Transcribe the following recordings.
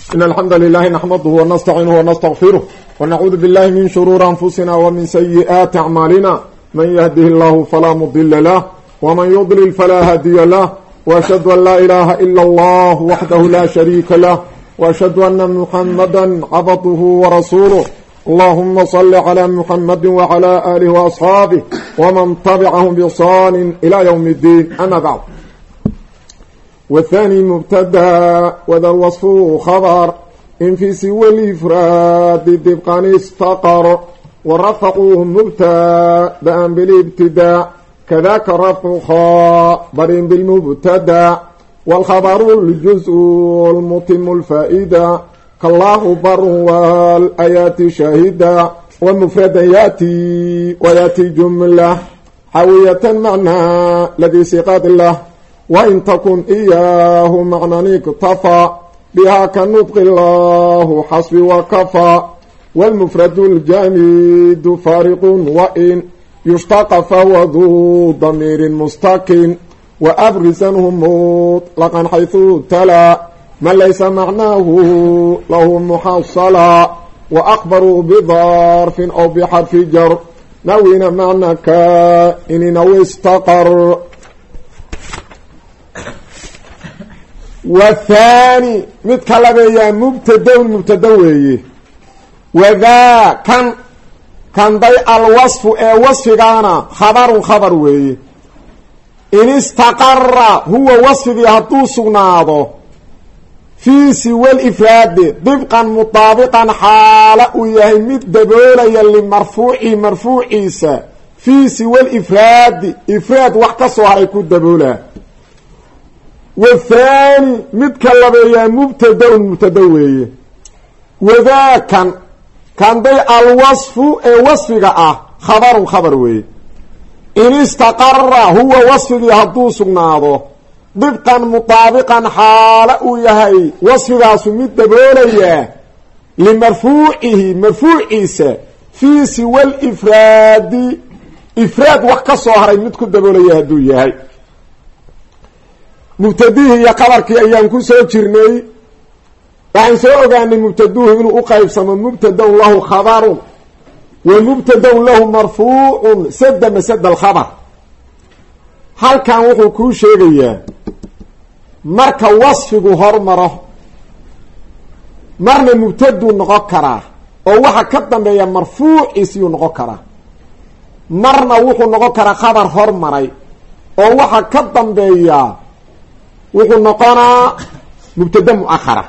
إن الحمد لله نحمده ونستعينه ونستغفره ونعوذ بالله من شرور أنفسنا ومن سيئات أعمالنا من يهده الله فلا مضل له ومن يضلل فلا هادي له وأشهد أن لا إله إلا الله وحده لا شريك له وأشهد أن محمدا عبده ورسوله اللهم صل على محمد وعلى آله وأصحابه ومن تبعهم بإحسان إلى يوم الدين أما بعد. والثاني مبتدا وذا الوصف خبر إن في سوى الإفراد دبقا استقر ورفقوه مبتدا بالابتداء كذاك رفع خبر بالمبتدا والخبر الجزء المتم الفائدة كالله بر والآيات شاهدا والمفرد يأتي ويأتي جملة حوية معنى الذي سقاد الله وإن تكن إياه معنى اكتفى بها كنطق الله حسب وكفى والمفرد الجامد فارق وإن يشتق فهو ذو ضمير مستقن وأبرزنهم مطلقا حيث تلا من ليس معناه له محصلا وأخبروا بظرف أو بحرف جر نوين معنى كائن أو استقر. والثاني متكلميا مبتدوي وذا كان ضي الوصف وصفنا خبر وي إن استقر هو وصف هدو سغناده في سوى الإفراد طبقا مطابقا حالة يهمد دبولا يلي مرفوعيسا في سوى الإفراد إفراد وحكسوا هيكون دبولا. والثاني متكلميا مبتدوي وذا كان ضي الوصف وصفك خبر وي إن استقر هو وصفك هدو سغناده طبقا مطابقا حالة يهي وصفك سميد دبوليا مرفوعيسا في سوى الإفراد إفراد وحكسوا هيمدكو دبوليا هدو يهي مبتديه يا قبرك ايام ku soo jirnay waxaan soo ogaanay mubtaduhu inuu u qaybsamo mubtada lahu khabarun wa mubtada lahu marfuu'un sadda masad al-khabar. halkan wuxuu ku sheegayaa marka wasfigu hormaro marna mubtadu noqon kara oo waxa ka dambeeya marfuuciisu noqon kara marna wuxuu noqon kara khabar hormaray oo waxa ka dambeeya wuxuu noqonaa mubtada muakhara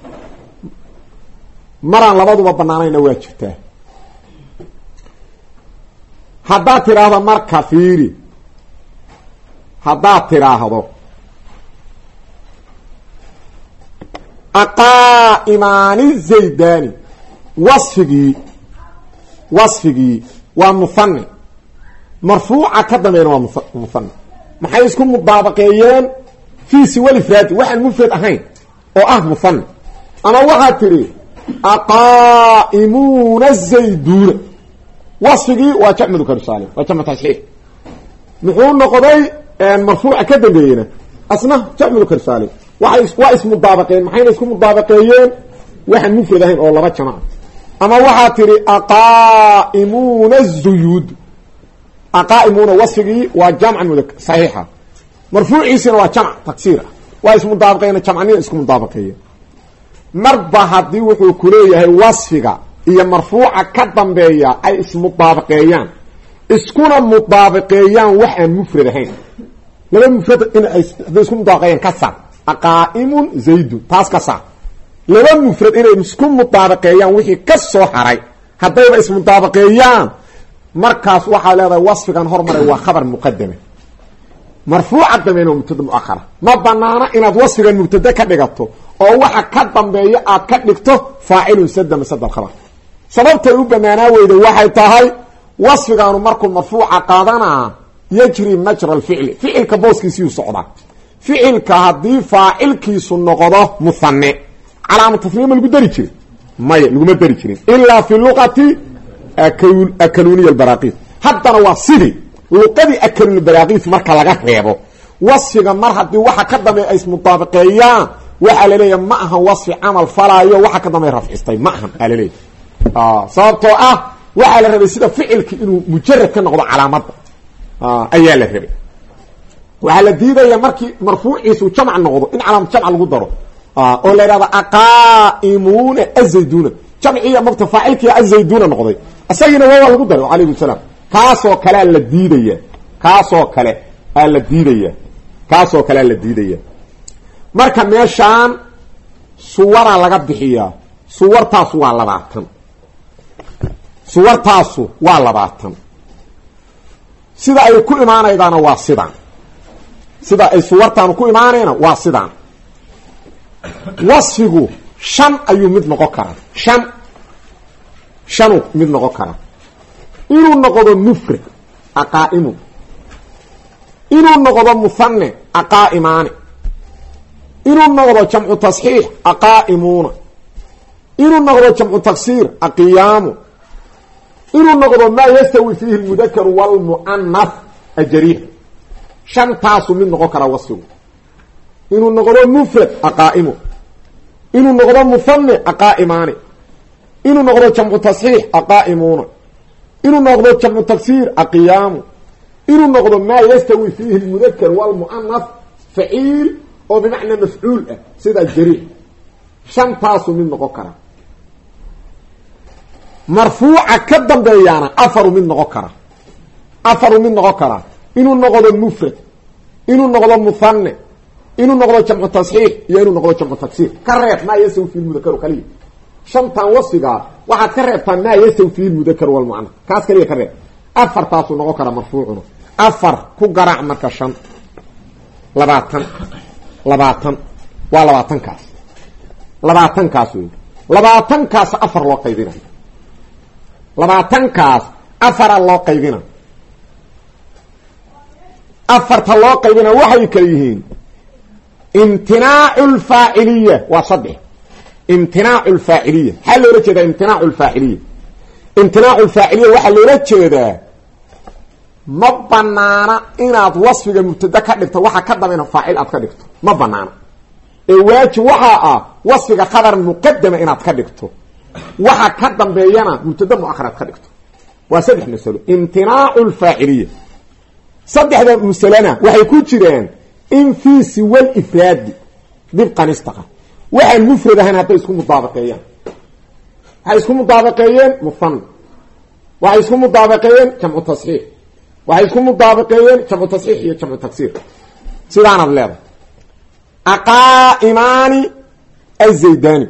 maraan labaduba banaanayna waa jirtaa. haddaad tiraahdo marka fiiri haddaad tiraahdo aqaa'imaani zaydani wasfigii waa muhanni marfuuca ka dambeeyna waa muhanni maxay isku mudaabaqeeyeen في سوى الإفراد وحن مفرد أهين أو مثنى أما واحد تري أقائمون الزيدون وصفقي واتعمل كرسالي واتعمل تصحيح نحن نقضي مرفوع كده بينا أصنع تعمل كرسالي واسم مضابقين محين اسم مضابقين وحن مفرد أهين أو لغات شماعة أما واحد تري أقائمون الزيود أقائمون وصفقي وجمع مذكر صحيحة مرفوعيسنا waa jamc taksiir waa ismu daabaqayna jamcaniya isku mudaabaqeeyo marba hadii wuxuu ku leeyahay wasfiga iyo marfuuca ka dambeeya ay ismu daabaqeeyaan iskuna mudaabaqeeyaan wax aan mufrad ahayn laba mufrad in ay isku mudaabaqeeyaan ka saar aqaa'imun zaydun taas ka saar laba mufrad in ay isku mudaabaqeeyaan wixii ka soo haray hadayba ismu mudaabaqeeyaan markaas waxa leedahay wasfigan hormaray waa khabar muqaddam مرفوع دمينه مبتدا مؤخر ما بنانا ان وصفك المبتدا كدغتو او waxa ka dambeeyo aad ka dhigto faa'il sadda masad al-khabar sababta uu banaana weydo waxay tahay wasfigaanu markuu marfuuca qaadana yajri majra al-fi'l fi'ilka booskiisu socda fi'ilka hadii faa'ilkiisu noqdo musanne calaamatu tasniim lagu dari jiray lagu dari jirin illa fi luqati akaluni al-baraqi haddana waa sidii luqadii akalul baraaqis marka laga reebo wasfiga mar hadii waxa ka dambeeyo ay ismutaabaqeeyaan waxa la leeyahay ma aha wasfi amal falaayo waxa ka damay rafcistay ma aha la leeyahay sababtoo ah waxa la rabay sida ficilki inuu mujarrad ka noqdo calaamada ayaa la rabay waxa la diidaya markii marfuuciisu jamc noqdo in calaamad jamc lagu daro oo la yiraahdo aqaimuna azayduna jamciya mabta faa'ilki azayduna noqday asagina waa lagu daro alayhi salaam kaasoo kale la diidaya kaasoo kale la diidaya marka meeshaan suwara laga bixiyaa suwartaas waa 20 suwartaasu waa 20 sida ay ku imaanaydaana waa sidaan sida ay suwartaan ku imaanayna waa sidaan wasfigu 5 ayuu mid noqon karaa 5 mid noqon karaa inuu noqdo mufrad aqaimu inuu noqdo musanna aqaimani inuu noqdo jamcu tasxiix aqaimuna inuu noqdo jamcu taksiir aqiyamu inuu noqdo ma yastawi fihi almudhakkar wal muannath ajrih shantaasu mid noqon kara wasfigu inuu noqdo mufrad aqaimu inuu noqdo musanna aqaimani inuu noqdo jamcu tasxiix aqaimuna inuu noqdo jamcu taksiir aqiyamu inuu noqdo ma yastawi fihi almudhakkar wal muannath fa'il oo bimacna mafcuul ah sida jari' shantaasu mid noqon kara marfuuca ka dambeeyana afaru mid noqon kara inuu noqdo mufrad inuu noqdo musanna inuu noqdo jamcu tasxiix iyo inuu noqdo jamcu taksiir ka reeb ma yasawi fi almudhakkar kaliya shantan wasfiga waxaad ka reebtaa ma yasawi fi almudhakkar wal muannath kaas kaliya ka reeb afartaasu noqon kara marfuucuna afar ku garaac marka 5 20 waa 20 kaas 20 kaas wey 20 kaas afar loo qaybina 20 kaas afar loo qaybina afarta loo qaybina waxay kala yihiin imtinaa'ul faa'iliyya wa sadh imtinaa'ul faa'iliyya hal loo jeedaa imtinaa'ul faa'iliyya waxa loo jeedaa ma banaana inaad wasfiga mubtada ka dhigto waxa ka dambeena faa'il aad ka dhigto ma banaana ee waajib waxa wasfiga khabar muqaddama inaad ka dhigto waxa ka dambeeyana mubtada muakhar aad ka dhigto waa saddex mas'alo imtinaa'ul faa'iliyya saddexda masalana waxay ku jireen in fi siwal ifraad dibqan istaqa waxa mufrad ahaan hadda isku mudaabaqeeyaan musanna waxay isku mudaabaqeeyeen jamcu tasxiix waxay isku mudaabaqeeyeen jamcu tasxiix iyo jamcu taksiir sidaan ad leedahay aqaimani az-zaydani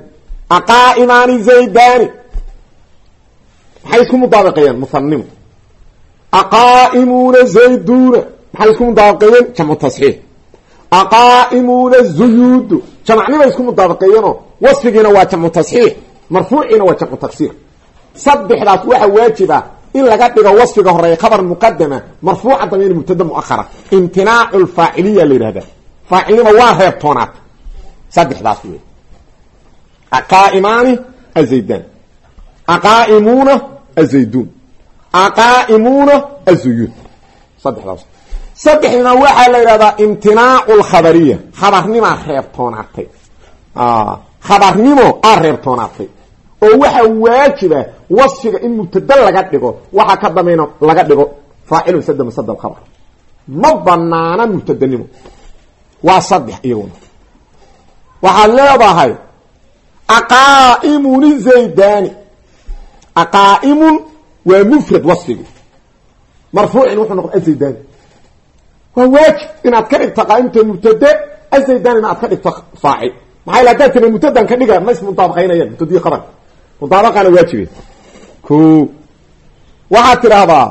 maxay isku mudaabaqeeyeen musannimo aqaimuna zayduna maxay isku mudaabaqeeyeen jamcu tasxiix aqaimuna zuyud jamacnima isku mudaabaqeeyeenoo wasfigiina waa jamcu tasxiix marfuuciina waa jamcu taksiir saddexdaas waxa waajiba in laga dhigo wasfiga horeeya khabar muqaddama marfuuca dameen mubtada muakhara imtinaa'ul faa'iliyya la yiraahdaa faa'ilnima waa reebtoonaad saddexdaas weey aqaimani azaydan aqaimuna azaydun aqaimuna azuyud saddexdaas saddexdina waxa la yiraahdaa imtinaa'ul khabariyya khabarnima reebtoonaatay khabarnimo reebtoonaatay oo waxa waajiba wasfiga in mubtada laga dhigo waxa ka dameyna laga dhigo faa'il sadam khabar ma banaana mubtadanimo waa saddex iyaguna waxa leedahay aqaimun zaydani aqaimun wa mufrad wasfiga marfuucin wuxuu noqday zaydani waa waajib inaad ka dhigto qaimta mubtada zaydani aad ka dhigto faa'il maxay la dadka mubtadan ka dhiga ma ismu mutabaqaynayaan mubtadii khabar mutabaqana waajibe ko waxa tiraahdaa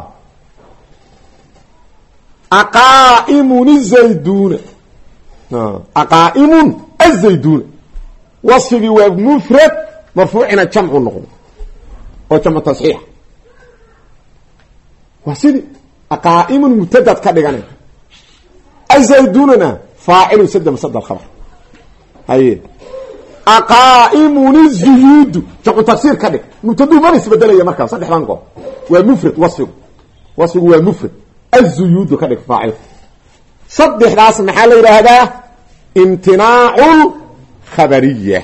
aqaimun zayduna aqaimun az-zayduna wasfi wa mufrad marfuu'ina jam'u noqdo oo jam'u tasxiix wasidi aqaimun mubtada ka dhiganay az-zayduna faa'ilu sadam khabar haye aqaimun az-zuyud jam'u taksiir ka dhig mubtadu ma isbedelaya marka saddexdan goob waa mufrad wasfigu waa mufrad az-zuyud ka dhig faa'il saddexdaas maxaa la yiraahdaa imtinaa'ul khabariya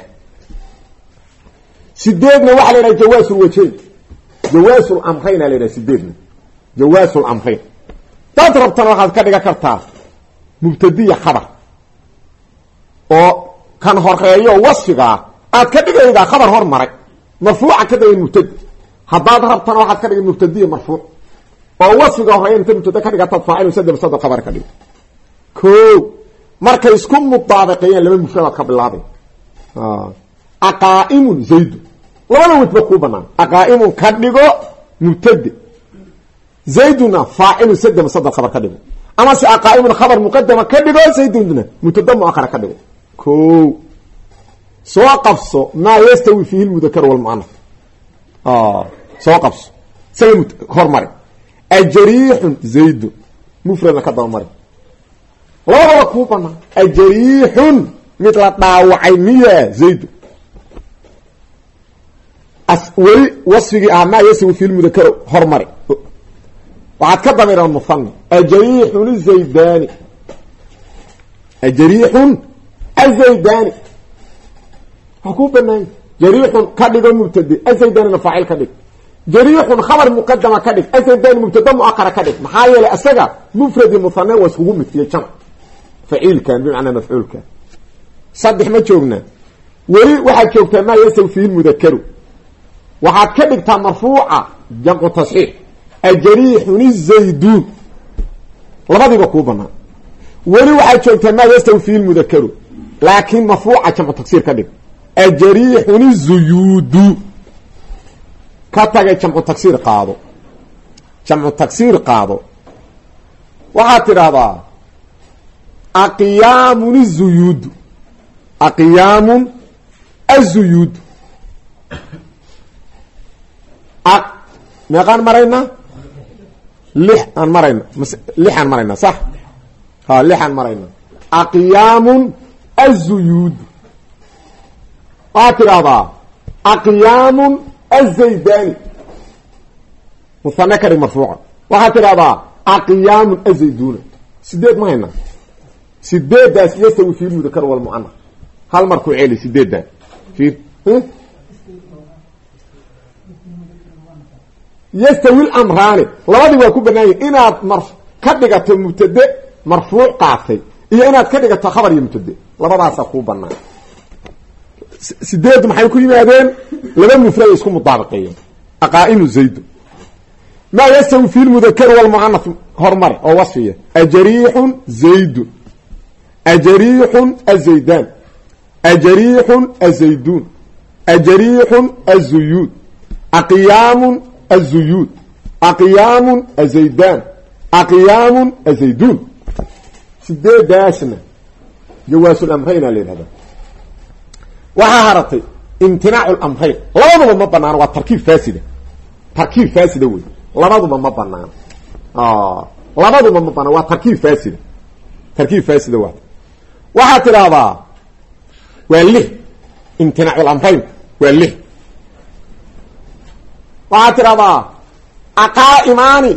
sideedna waxa la yiraahdaa jawaasul wajhayn jawaasul amrayn la yiraahdaa sideedna jawaasul amrayn dad rabtana waxaad ka dhiga kartaa mubtadiya khabar oo kan horeeyo wasfiga aad ka dhigaydaa khabar hormaray marfuuca ka dhigay mubtadi haddaad rabtana waxaad ka dhigay mubtadiya marfuuc oo wasfiga horeeyo inta mubtada ka dhigata faa'il saddex saddex khabar ka dhig ko markay isku mutaabaqayeen laba mufrad ka bilaabay aqaa'imun zayd labada wajba ku banaan aqaa'imun ka dhigo mubtadi zayduna faa'il saddex saddex khabar ka dhigo ama si aqaa'imun khabar muqaddama ka dhigo zayduna mubtada muakhara ka dhigo ko soo qabso ma yastawi fihi al-mudhakkar wal mu'annath soo qabso salim hormar ajrihun zayd mufrad ka dawmar labada ku banaan ajrihun mid la dhaawacay miya zayd aswali wasfigi ama yastawi fihi al-mudhakkar hormar waxaad ka dameeraa musanna ajrihun zaydani ajrihun azaydani حكو بناي جريح كدغ مبتدئ ازيدان فاعل كدغ جريح خبر مقدمه كدغ ازيدان مبتدا مؤخر كدغ maxaa yeelay asaga mufrad musanna waa isku mid jam fa'il kan bimacna maf'ul kan saddex ma joogna wali waxa joogtaa ma yasaw fiil mudakkaru waxa ka dhigtaa marfuuca jamcu tasxiix ajrihun zaydun labadiba ku banaa wali waxa joogtaa ma yasaw fiil mudakkaru laakiin marfuuca jamcu taksiir ka dhig ajrihun zuyud ka tagay jamcu taksiir qaado jamcu taksiir qaado waxa tiraahdaa aqiyamun zuyud aqiyamun azuyud meeqaan marayna lixan marayna sax ha lixan marayna aqiyamun azuyud atirada aqyamun az-zaydani musanna kari marfuuca waxa tirada aqyamun az-zayduna sideed ma hayna sideedaas yastawi fi mudhakkar wal mu'annath hal marku ceeli sideedan fi yastawi al-amrani labadi waa ku banaayay inaad ka dhigato mubtada marfuuc qaatay iyo inaad ka dhigato khabar iyo mubtada labadaas ku banaan sideed maxay ku yimaadeen laba mufrad isku mudaabaqeeyeen aqaa'imu zayd ma yasawi fi al-mudhakkar wal mu'annath hormar oo wasfiya ajrihun zayd ajrihun az-zaydan ajrihun az-zaydun ajrihun az-zuyud aqyamun az-zuyud aqyamun az-zaydan aqyamun az-zaydun sideedaasna jawaasul amrayna leedahay waxa haratay imtinaac al-amrayn labaduba ma banaan waa tarkiib faasida wey labaduba ma banaan labaduba ma banaan waa tarkiib faasida waxa tiraahdaa waa lih imtinaac al-amrayn waa lih waxa tiraahdaa aqaa'imani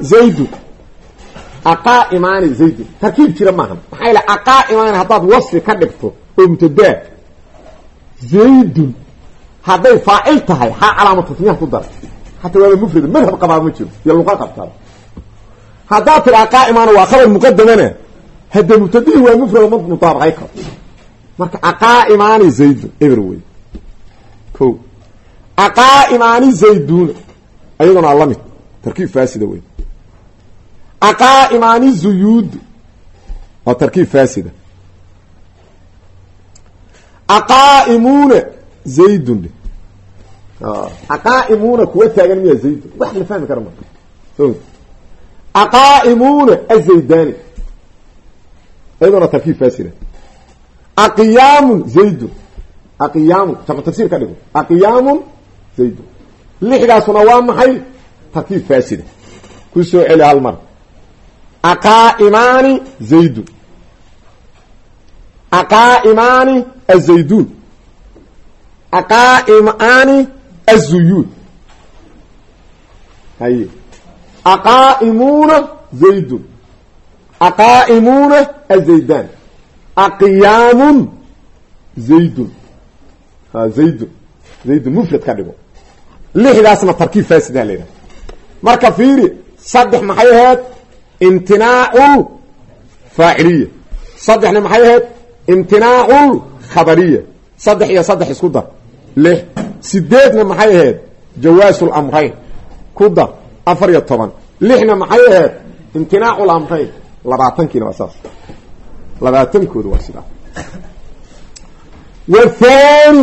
zayd tarkiib jira maaha maxay la aqaa'imani hadaad wasfi ka dhigto oo mubtada zaydun hadday faa'il tahay ha calaamatu tasniih ku dar hatta waa mufrad madhab qabaa ma jiro ya luqa qabtaa hadaa tira qaa'imana waa khabar muqaddamana hada mubtadi waa mufrad mutaabaqay ka marka aqaa'imani zaydun everyway ko aqaa'imani zaydun ayaduna lamid tarkiib faasida way aqaa'imani zuyud wa tarkiib faasida aqaa'imuna zaydun aqaa'imuna kuwa taagan miya zaydun wax la fahmi karo ma aqaa'imuna az-zaydani ayaduna tarkiib faasida aqyamun zaydun aqyamun tafsir ka dhigo aqyamun zaydun lixdaasuna waa maxay tarkiib faasida ku soo celi hal mar aqaa'imani zaydun aqaa'imani az-zaydun aqaa'imani az-zuyud hay aqaa'imuna zaydun aqaa'imuna az-zaydan aqyamun zaydun zaydun mufrad ka dhigo lixdaasna tarkiib faasida leeyahay marka fiiri saddex maxay ahayd imtinaa'ul faa'iliya saddexna maxay ahayd imtinaa'ul khabariya saddex iyo saddex isku dar lix sideedna maxay ahayd jawaasul amrayn ku dar 14 lixna maxay ahayd imtinaa'ul amrayn 20kiina waa saas 20kooda waa sidaa والثاني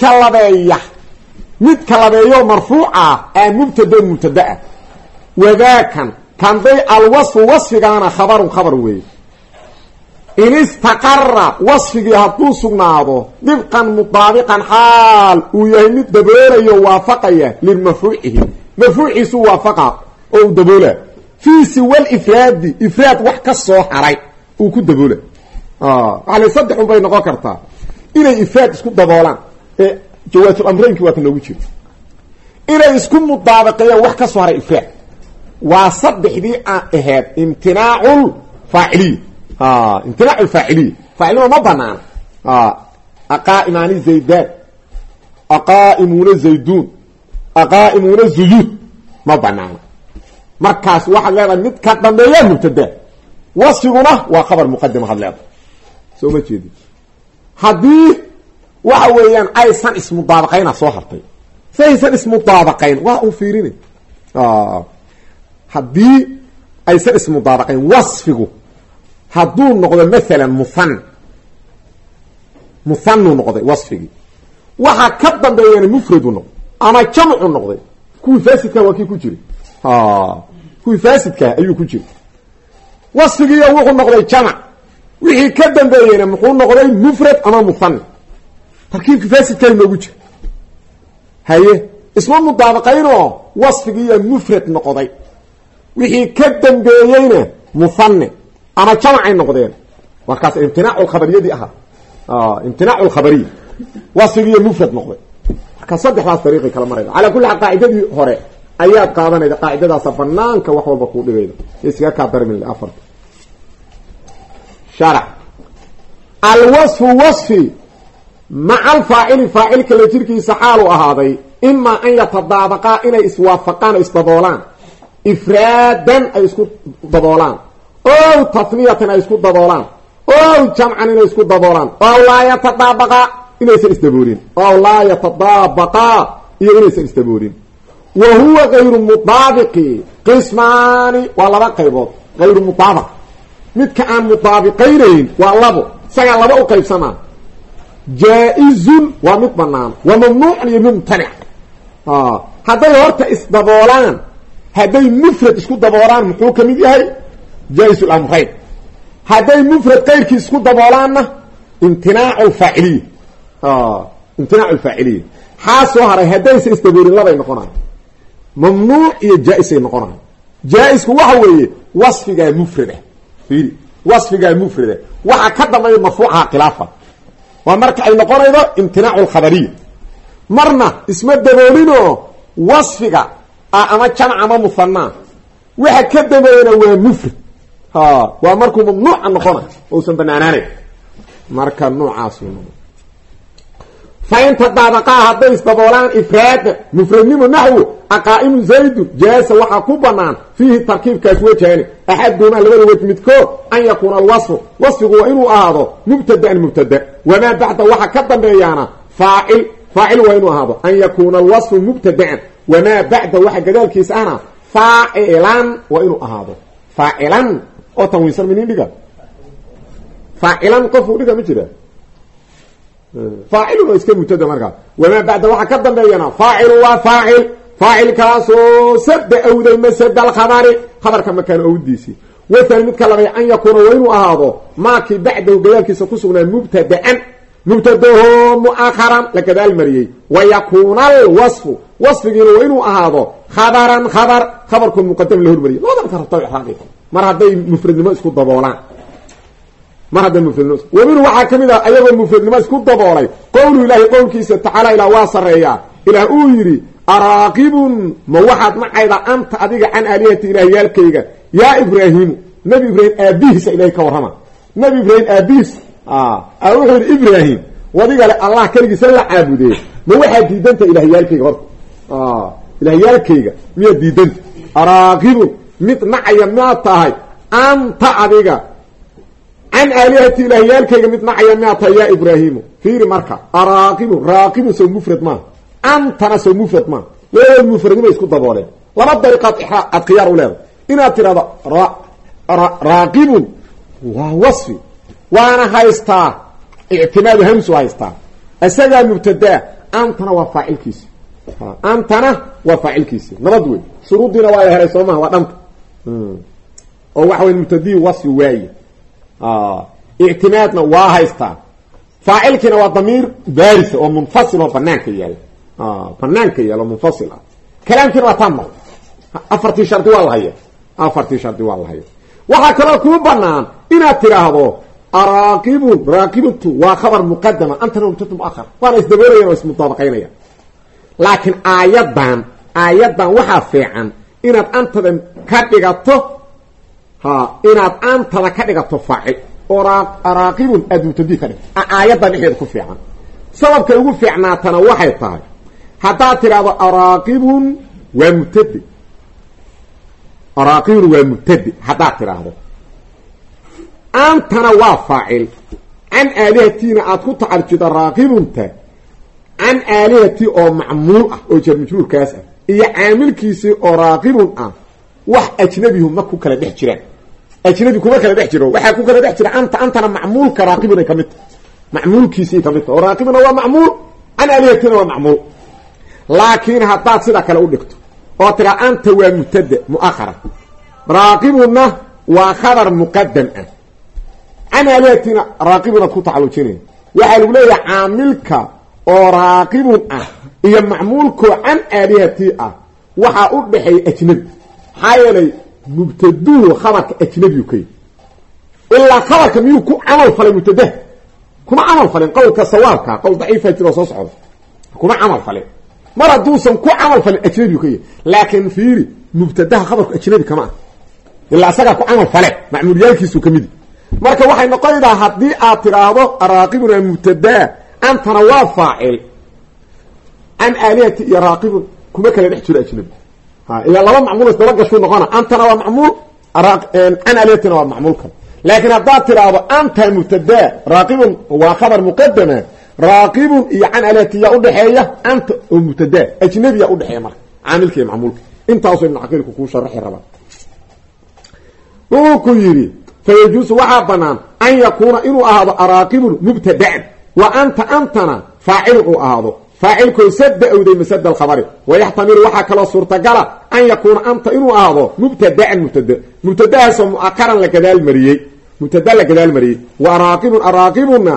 مد كلبيو مرفوعة مبتدا وذاك كان ضي الوصف وصف كان خبر وي إن استقر وصفه هدو سغناده طبقا مطابقا حال ويهمد دبوله يوافقيه للمفروعه مفروعه سوافقه او دبوله في سوى الافراد افراد wax ka soo haray uu ku daboole على صدق بين قرطه inay ifaad isku daboolaan jawaasul amraynki waa ka noogu jiro inay isku mudaabaqeeyaan wax ka soo haray ifaad waa saddexdii ahayd imtinaa'ul faa'iliy imtinaa'ul faa'iliy faa'iluna ma banaan aqaa'imani zaydan aqaa'imuna zaydun aqaa'imuna zuyud ma banaan markaas waxa leedahay mid ka dambeeya mubtada wasfiguna waa khabar muqaddam had leedahay soo ma jeedi hadii waxa weeyaan aysan ismu daabaqayna soo hartay saysan ismu daabaqayn waa u fiirine hadii aysan ismu daabaqayn wasfigu haduu noqdo mesela mufannu noqday wasfigi waxa ka dambeeyana mufradu noqdo ama jamcu noqday kuwi faasidka waa kii ku jiray kuwi faasidka ayuu ku jiray wasfigi wuxuu noqday jamc wixii ka dambeeyayna muxuu noqday mufrad ama musanna tarkiibka faasidka inoogu jira haye isma mudaabaqayno wasfigiiya mufrad noqday wixii ka dambeeyayna musanna ama jamacay noqdeen markaas imtinaa'ul khabariyadi aha imtinaa'ul khabariy wasfigiiya mufrad noqday marka saddexdaas dariiqi kala marayda ala kulli qaa'idadii hore ayaad qaadanayda qaa'idadaas banaanka wax walba ku dhigayda iska ka darmin afar شرع الوصف وصفي مع الفاعل فاعل كلا جيركي سحالو اهادي اما ان يتطابقا ان اسوافقان استدولان افرادا اي اسكو دبولان او تثنيه اي اسكو دبولان او جمعا اي اسكو دبولان او لا يتطابقا ان يستبورين او لا يتطابقا ان يستبورين وهو غير مطابق قسمان ولا قيبوت غير مطابق midka aan mutaabiqaynayn waa labo saga labo u qaybsama jaa'izun waa mid banaan wa mamnuuc iyo mumtani haday horta isdaboolaan haday mufrad isku daboolaan muxuu kamid yahay jaa'isul amrayn haday mufrad qayrkii isku daboolaanna imtinaa'ul faa'iliy imtinaa'ul faa'iliy xaaso haray haday isdaboolin labay noqonaan mamnuuc iyo jaa'is ay noqonaan jaa'isku waxa weeye wasfiga mufrada وصفه مفرده waxa ka damay marfuuca khilaafa wa marka ay noqonaydo imtinaa'ul khabariy marna isma daboolino wasfiga ama jamc ama musanna waxa ka dameeyna waa mufrad waa markuu mamnuuc noqonayo oo san banaanay marka noocaas فإن تطابقا هدي استبولان إفراد مفردنم نحو أقائم زيد جاس وحكو بنان فيه تركيب كاسوة جاني أحدهما لغير وتمتكو أن يكون الوصف وصفه وإنه هذا مبتدأ وما بعد وحكا بيانا فاعل وإنه هذا أن يكون الوصف مبتدأ وما بعد وحكا ذلك يسأنا فاعلا وإنه هذا فاعلا أو تنويسر منين لغا فاعلا قفوا لغا مجرى فاعل واسكن مبتدا مركا وما بعد waxa ka dambeeyana faa'il wa fa'il kaaso sad awday masad al khabarka makan awdiisi waxa mid kala ay yakuna waynu ahaado ma ki bacda gadalkiisa ku sugnaa mubtadahu mu'akharan lakadal mariyay wa yakuna al wasfigiina waynu ahaado khabarku muqaddam lahu mariyay laba karto xaqi mar haday mufradnimo isku daboolaan مرض المفردنمس ومن وحا كميدا ايغو المفردنمس اسكو دبولay قول الله قولكيسا تعالى الى واسريا الى اويري اراقب ما واحد معيدا انت اديغا عن الهتي الهيالكيغا يا ابراهيم نبي ابراهيم ابيس اليك ورحمه نبي ابراهيم ابيس اوحر ابراهيم wadiga le allah kaligiisa la caabuday ma waxa diidanta ilaahiyaalkayga horta ilaahiyaalkayga miya diidanta araaqibun mid nacaya ma tahay anta adiga an alihati ilaahiyaalkayga mid nacaya ma tahay ya ibraahimu fiiri marka araaqibun raaqibun soo mufrad ma antana soo mufrad ma laba mufradnimo isku dabooleen laba dariiqad ad khiyaar u leedahay inaad tirado raaqibun waa wasfi waana haystaa ictimaadu hamsu haystaa isagaa mubtadaa antana waa faacilkiisi antana waa faacilkiisi nabad wey shuruudiina waa la helay soo maha waa dhanta oo waxa wey mubtadii wasfi waaye ictimaadna waa haystaa faacilkiina waa damiir baarisa oo munfasil oo banaanka yaalo munfasil ah kalaamkiina waa taam afartii shardi waa la haya waxaa kaloo kuu banaan inaad tiraahdo araaqibun raaqibatu waa khabar muqadama antana mubtada muakhar waana isdaboolayan oo ismudaabaqaynaya laakiin aayadan waxaa fiican inaad antada ka dhigato faacil oo araaqibun aad mubtadi ka dhigto aayadan dhexdeeda ku fiican sababkay ugu fiicnaatana waxay tahay haddaad tiraahdo araaqibun waa mubtadi haddaad tiraahdo antana waa faacil can aalihatiina aad ku tacarjida raaqibunta can aalihati oo macmuul ah oo jar majruurkaas ah iyo caamilkiisii oo raaqibun ah wax ajnabihu ma ku kala dhex jiraan ajnabi kuma kala dhex jiro waxaa ku kala dhex jira antana macmuulka raaqibunay ka mid tahay macmuulkiisii ka mid tahay oo raaqibuna waa macmuul can aalihatina waa macmuul laakiin haddaad sida kale u dhigto oo tiraa anta waa mubtada muakhara raaqibuna waa khabar muqadam ah can aalihatina raaqibuna ku tacalujinaya waxaa lagu leeyahay caamilka oo raaqibun ah iyo macmuulkoo can aalihati ah waxaa u dhaxeeya ajnabi maxaa yeelay mubtaduhu khabarka ajnabiyu ka yii ilaa khabarka miyuu ku camal falay mubtadaha kuma camal falin qowlka sawaabka qowl daciifa jiro soo socda kuma camal falin mar hadduusan ku camal falin ajnabiyu ka yihi laakiin fiiri mubtadaha khabarku ajnabi kama ah ilaa isagaa ku camal fale macmuuliyaalkiisu ka midi marka waxay noqonaydaa haddii aad tiraahdo araaqibuna mubtadaa antana waa faacil can aalihati iyo raaqibun kuma kala dhex jiro ajnabi ilaa laba macmuul isdaba gashuu noqona antana waa macmuul can aalihatina waa macmuul kale laakiin haddaad tiraahdo anta mubtadaa raaqibun waa khabar muqadama raaqibun iyo can aalihati yaa udhaxeeya anta oo mubtadaa ajnabiyaa udhexeeya marka caamilka iyo macmuulka intaasoo ibn caqiilku kuu sharaxi rabaa wuxuu ku yidhi fayajuusu waxaa banaan an yakuuna inuu ahaado araaqibun mubtadaan wa antana faacilun uu ahaado faacilkoo sada awday masada alkhabari wayaxtamilu waxaa kaloo suurtagala an yakuuna anta inuu ahaado mubtadaan mubtadahaasoo muakaran la gadaal mariyey wa araaqibuna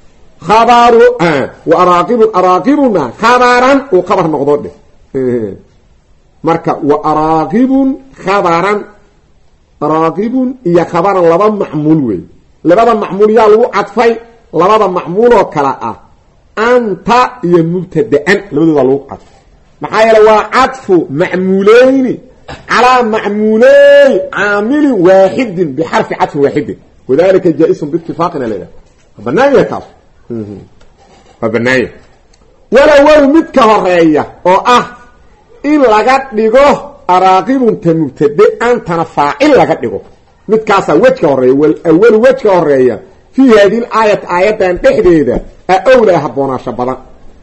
araaqibuna khabaran uu khabar noqdo dheh marka wa araaqibun khabaran raaqibun iyo khabaran laba macmuul wey labada macmuul yaa lagu cadfay labada macmuuloo kala ah anta iyo mubtadaan labadooda lagu cadfay maxaa yeele waa cadfu macmuuleyni calaa macmuuley caamilin waaxidin bixarfi cadfin waaxidin wadalika jaa-isun biitifaaqina leedahay waa banaanya kaas waa banaanya walawalu midka horeeya oo ah in laga dhigo araaqibunta mubtade antana faacil laga dhigo midkaasaa wejka horeeya walawalu wejka horeeya fii haadihi aayat aayadan dhexdeeda awlaa haboonaasho badan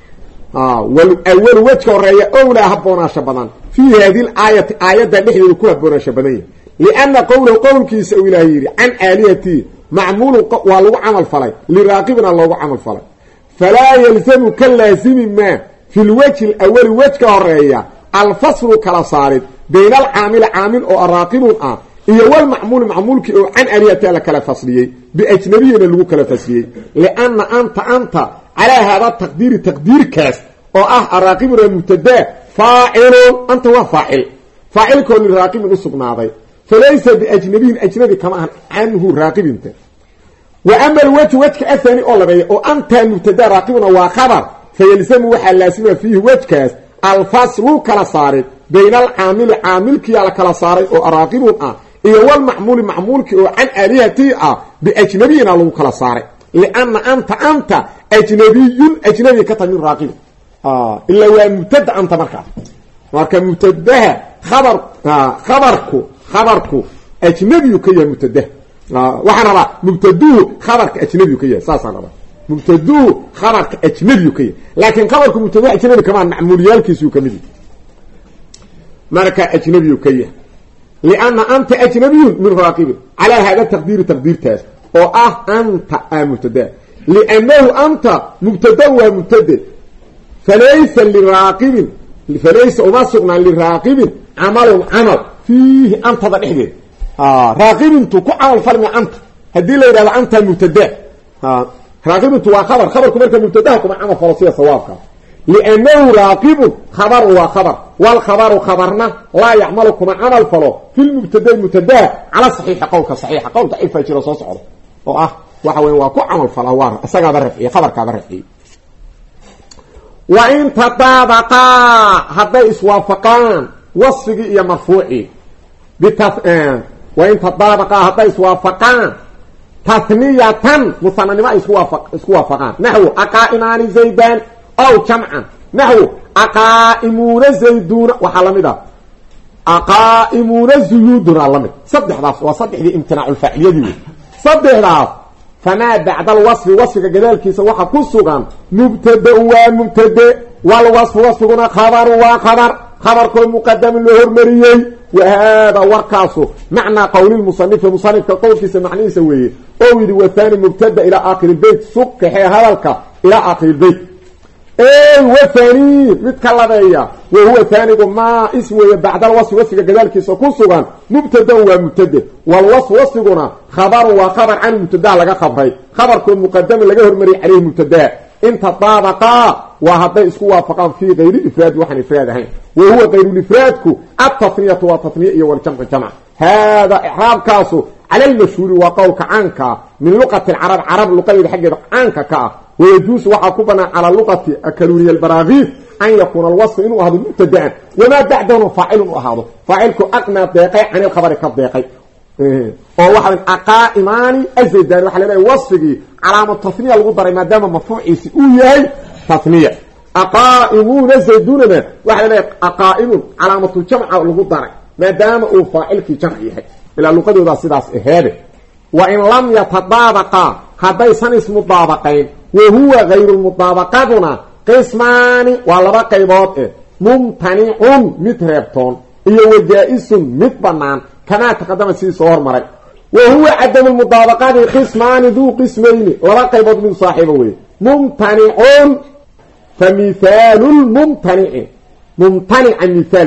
awalu wejka horeeya awlaa haboonaasho badan fii haadihi aayati aayadan dhexdeeda ku haboonaasho badan yahy lianna qowlahu qowlkiisa uu ilaahay yidhi can aalihati macmuulun waa lagu camal falay liraaqibina loogu camal falay falaa yalzamu ka laasimi maa fi lwejhi alawali wejka horeeya alfaslu kala saarid bayna alcaamili caamil oo araaqibun ah iyo walmacmuuli macmuulkii oo can aalihati la kala fasliyey biajnabiyina lagu kala fasliyey lianna anta calaa haada taqdiiri taqdiirkaas oo ah araaqibuna mubtadaa faacilun anta waa faacilkoo liraaqibin u sugnaaday falaysa biajnabiyin ajnabi kama ahan canhu raaqibinta wa ama alwejhu wejka athani oo labeeya oo anta mubtadaa raaqibuna waa khabar fayalzamu waxaa laasima fiihi wejkaas alfaslu kala saarid bayna alcaamili caamilkiyaa la kala saaray oo araaqibun ah iyo walmacmuuli macmuulkii oo can aalihati ah biajnabiyina lagu kala saaray lianna anta ajnabiyun ajnabi ka tamin raaqib illa waa mubtada anta marka mubtadaha khabarku ajnabi ka yahay mubtadaha waxaan rabaa mubtaduhu khabarka ajnabi ka yahay saasaan rabaa mubtaduhu khabarka ajnabi ka yahay laakiin khabarku mubtadaha ajnabi kama macmuuliyalkiisu kamid marka ajnabi ka yahay لأن أنت أجنبي من راقب على هذا التقدير تقدير تاس أو أنت مبتدا لأنه أنت مبتدا ومبتدا فليس وما سقنا للراقب عمل فيه أنت ضحيد راقب انتو كو عمل فرمي أنت هدي لي إذا أنت المبتدا راقب انتو خبر كبيرك مبتدا كما عمل فرصية صوابك لأنه راقب خبر وخبر والخبر خبرنا لا يعملكم عمل فلو في المبتدا على صحيح قولك صحيح قول ضعيف فاجر صوص عرض وحوين واكو عمل فلوار أساقا برفعي خبرك برفعي وإن تطابقا هذا إسوافقان وصفي يا مرفوعي وإن تطابقا هذا إسوافقان تثنية مثلا ما إسوافقان نحو أقائمان زيدان أو جمعا نحو أقائمون زيدون وحلمدا أقائمون زيودون علمد صدح راس وصدح دي امتناع الفاعلية دي صدح راس فما بعد الوصف وصف جدال كيس وحا كسوغان مبتدأ ومبتدأ والوصف وصفنا خبر كل مقدم له مريي وهذا وركاسه معنى قول المصنف كقول كيس معنى سويه أول والثاني مبتدأ إلى آخر البيت سك هذا إلى آخر البيت وثاني متكلمية وهو ثاني ما اسمه بعد الوصف وصف كذلك سكوسغان مبتدا ومبتدا والوصف وصفنا خبر وخبر عن مبتدا لغا خبر كل مقدم لغا هرمري عليه مبتدا انت طابقا وهذا اسكو وافقان في غير افراد وحن افراد هين وهو غير الافرادك التثنيه والتثنيه والجمع هذا اعراب كاسو على المشهور وقولك عنك من لغه العرب عرب لغه حق عنك كا ويجوز وحكبنا على لغة أكلوني البراغيث أن يكون الوصف إنه هذا مبتدأ وما بعده فاعل وهذا فاعلك أقنى دقيق عن الخبر كالدقيق وهو واحد أقائماني أزيدان وحلنا وصفه علامة التثنية الغضر ما دام مفروع إسئوية تثنية أقائمون زيدوننا وحلنا أقائم علامة الجمع الغضر ما دام فاعلك جمعيه إلى اللغة ذا سيداس إهابه وإن لم يتطابقا هذا اسم مطابقين وهو غير المطابقاتنا قسمان والله قيبات ممتنع متربطون iyo wajaisun mid banaan kama taqadama si soo hormaray وهو عدم المطابقات قسمان ذو قسمين laba qaybood min saaxiibo way mumtani'un فمثال الممتنع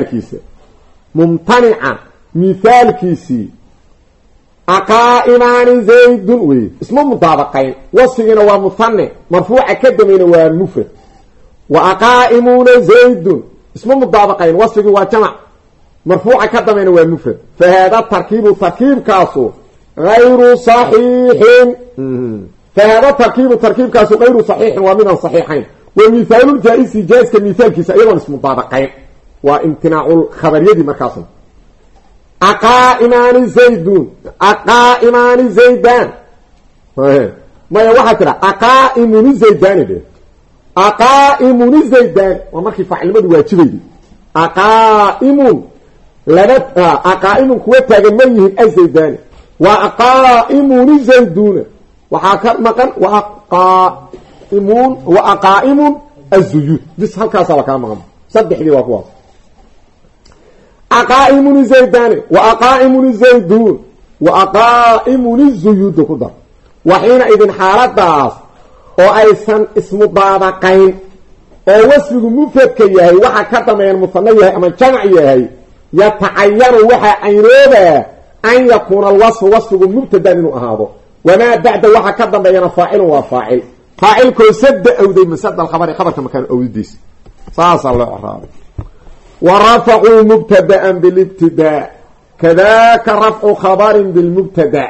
ممتنع مثال كيسي أقائمان زيد وي اسمه مطابقين وصفنا ومثنى مرفوع كدمين ومفرد وأقائمون زيد اسمه مطابقين وصفنا وجمع مرفوع كدمين ومفرد فهذا التركيب كاسو غير صحيح فهذا التركيب كاسو غير صحيح ومن الصحيحين ومثال الجائز جائز كمثال كيس أيضا اسمه مطابقين وامتناع الخبرية دي مركاسم أقائمان زيدان ما يوحى ترى أقائمون زيدان ده أقائمون زيدان وما كيف فعل مدى واجبه أقائم كويتا جميه الزيدان وأقائمون زيدون وحاكر مكان وأقائم الزيود بس هكذا سلكا مهم صدح لي وقواص أقائم زيدان وأقائم زيدون وأقائم الزيود كدر وحين إذن حالات داس وأيسان اسم ضابقين ووصفه مفرد كيهي وحا كتما المصنية أما الجمعيهي يتعين وحا عينوبة أن يكون وصفه مبتدا هذا وما بعد وحا كتما بين فاعل وفاعل فاعل كل سد أو دي مسد الخبر كما كان أو ديس صاص الله أحرار ورفعوا مبتدأ بالابتداء كذاك رفع خبر بالمبتدأ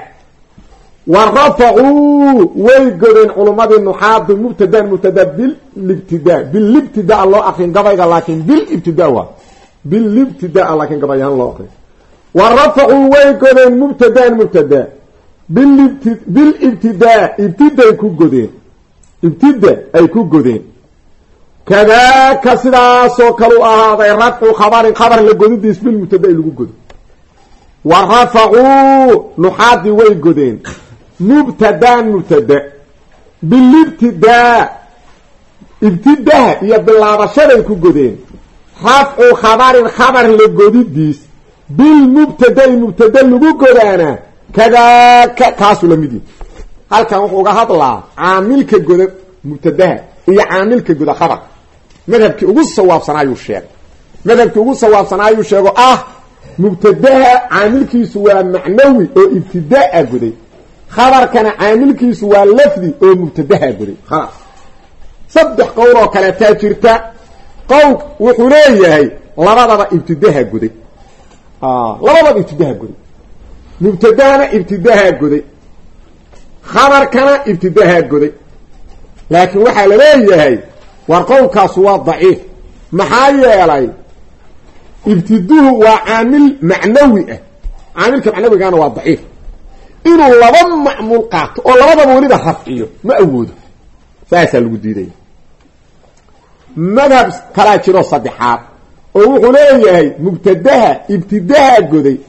ورفعوا ويقرن علماء النحاة بالمبتدأ بالابتداء الله أخين قبائق لكن بالابتداء لكن قبائق الله أخين ورفعوا ويقرن مبتدأ بالابتداء ابتداء يكون قدين ibtida ay ku godeen kadaaka sidaasoo kalu ahaaday rafcu khabarin khabar la godidiis bilmubtada lagu godo wa rafacuu nuxaadii way godeen mubtadaan mubtada bilibtidaa ibtidaha iyo bilaabashaday ku godeen rafcu khabarin khabar la godidiis bilmubtadai mubtada lagu godaana kadaaka kaasuu la mid yahy halkan wuxuu uga hadlaa caamilka goda mubtadaha iyo caamilka goda khabar madhabkii ugu sawaabsanaayuu sheegay madhabkii ugu sawaabsanaayuu sheego mubtadaha caamilkiisu waa macnawi oo ibtidaa goday khabarkana caamilkiisu waa lafdi oo mubtadaha goday khalaas saddex qowl oo kale taa jirta qowl wuxuu leeyahay labadaba ibtidaha goday labadaba ibtidaha goday mubtadahana ibtidaha goday khabarkana ibtidaha goday laakiin waxaa la leeyahay war qowlkaas waa daciif maxaa yeelay ibtiduhu waa caamil macnawi ah caamilka macnawigana waa daciif inuu laba macmuul qaato oo labadaba weliba rafciyo ma awoodo saasaa lagu diidaya madhab kalaa jiro saddexaad oo wuxuu leeyahay mubtadaha ibtidaha goday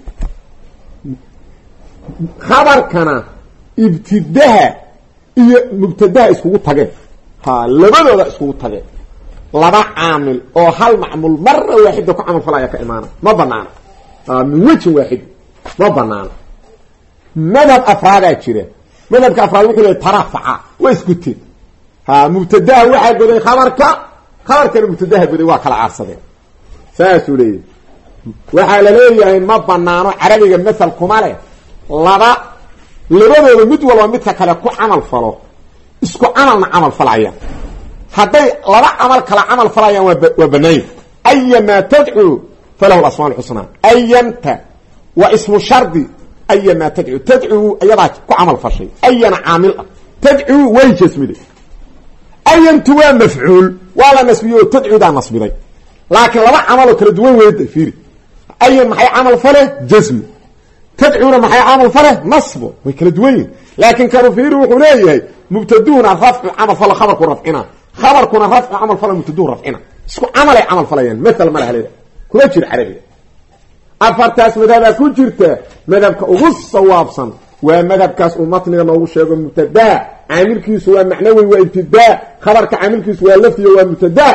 khabarkana ibtidaha iyo mubtadaha iskugu tageen labadooda iskugu tageen laba caamil oo hal macmuul mara waaxida ku camal falaya ka imaana ma banaana min wajhin waaxid ma banaana madhab afraadaa jira madhabka afraad wuxuu leeyahay tarafaca waa isguteen mubtadaha waxaa goday khabarkana mubtadaha goday waa kala aarsadeen saasuu leeyahay waxaa la leeyahay ma banaano carabiga masal kuma leh labadooda mid walba midka kale ku camal falo isku camalna camal falayaan hadday laba camal kala camal falayaan waa banayn ayama tadcuu falahu asmaa alxusnaa ayanta waa ismu shardi ayama tadcuu ayadaa ku camal fashay ayana caamil ah tadcuu way jasmiday ayantu waa mafcuul waa la nasbiyo tadcuudaa nasbiday laakiin laba camaloo kala duwan weeda fiiri ayan maxay camal fale jasmi tadcuuna maxay camal fale nasbo way kala duwan yihin laakiin kanu fiiri wuxuu leeyahay mubtaduuna rafcu camal fala khabarku rafcina khabarkuna rafcu camal fala mubtaduu rafcina isku camalay camal falayaan maal ma laha leeda kuma jiro carabiga afartaas madhabaa ku jirta madhabka ugu sawaabsan waa madhabkaas uu matniga noogu sheego mubtadaa caamilkiisu waa macnawi waa ibtidaa khabarka caamilkiisu waa lafdiyo waa mubtadaa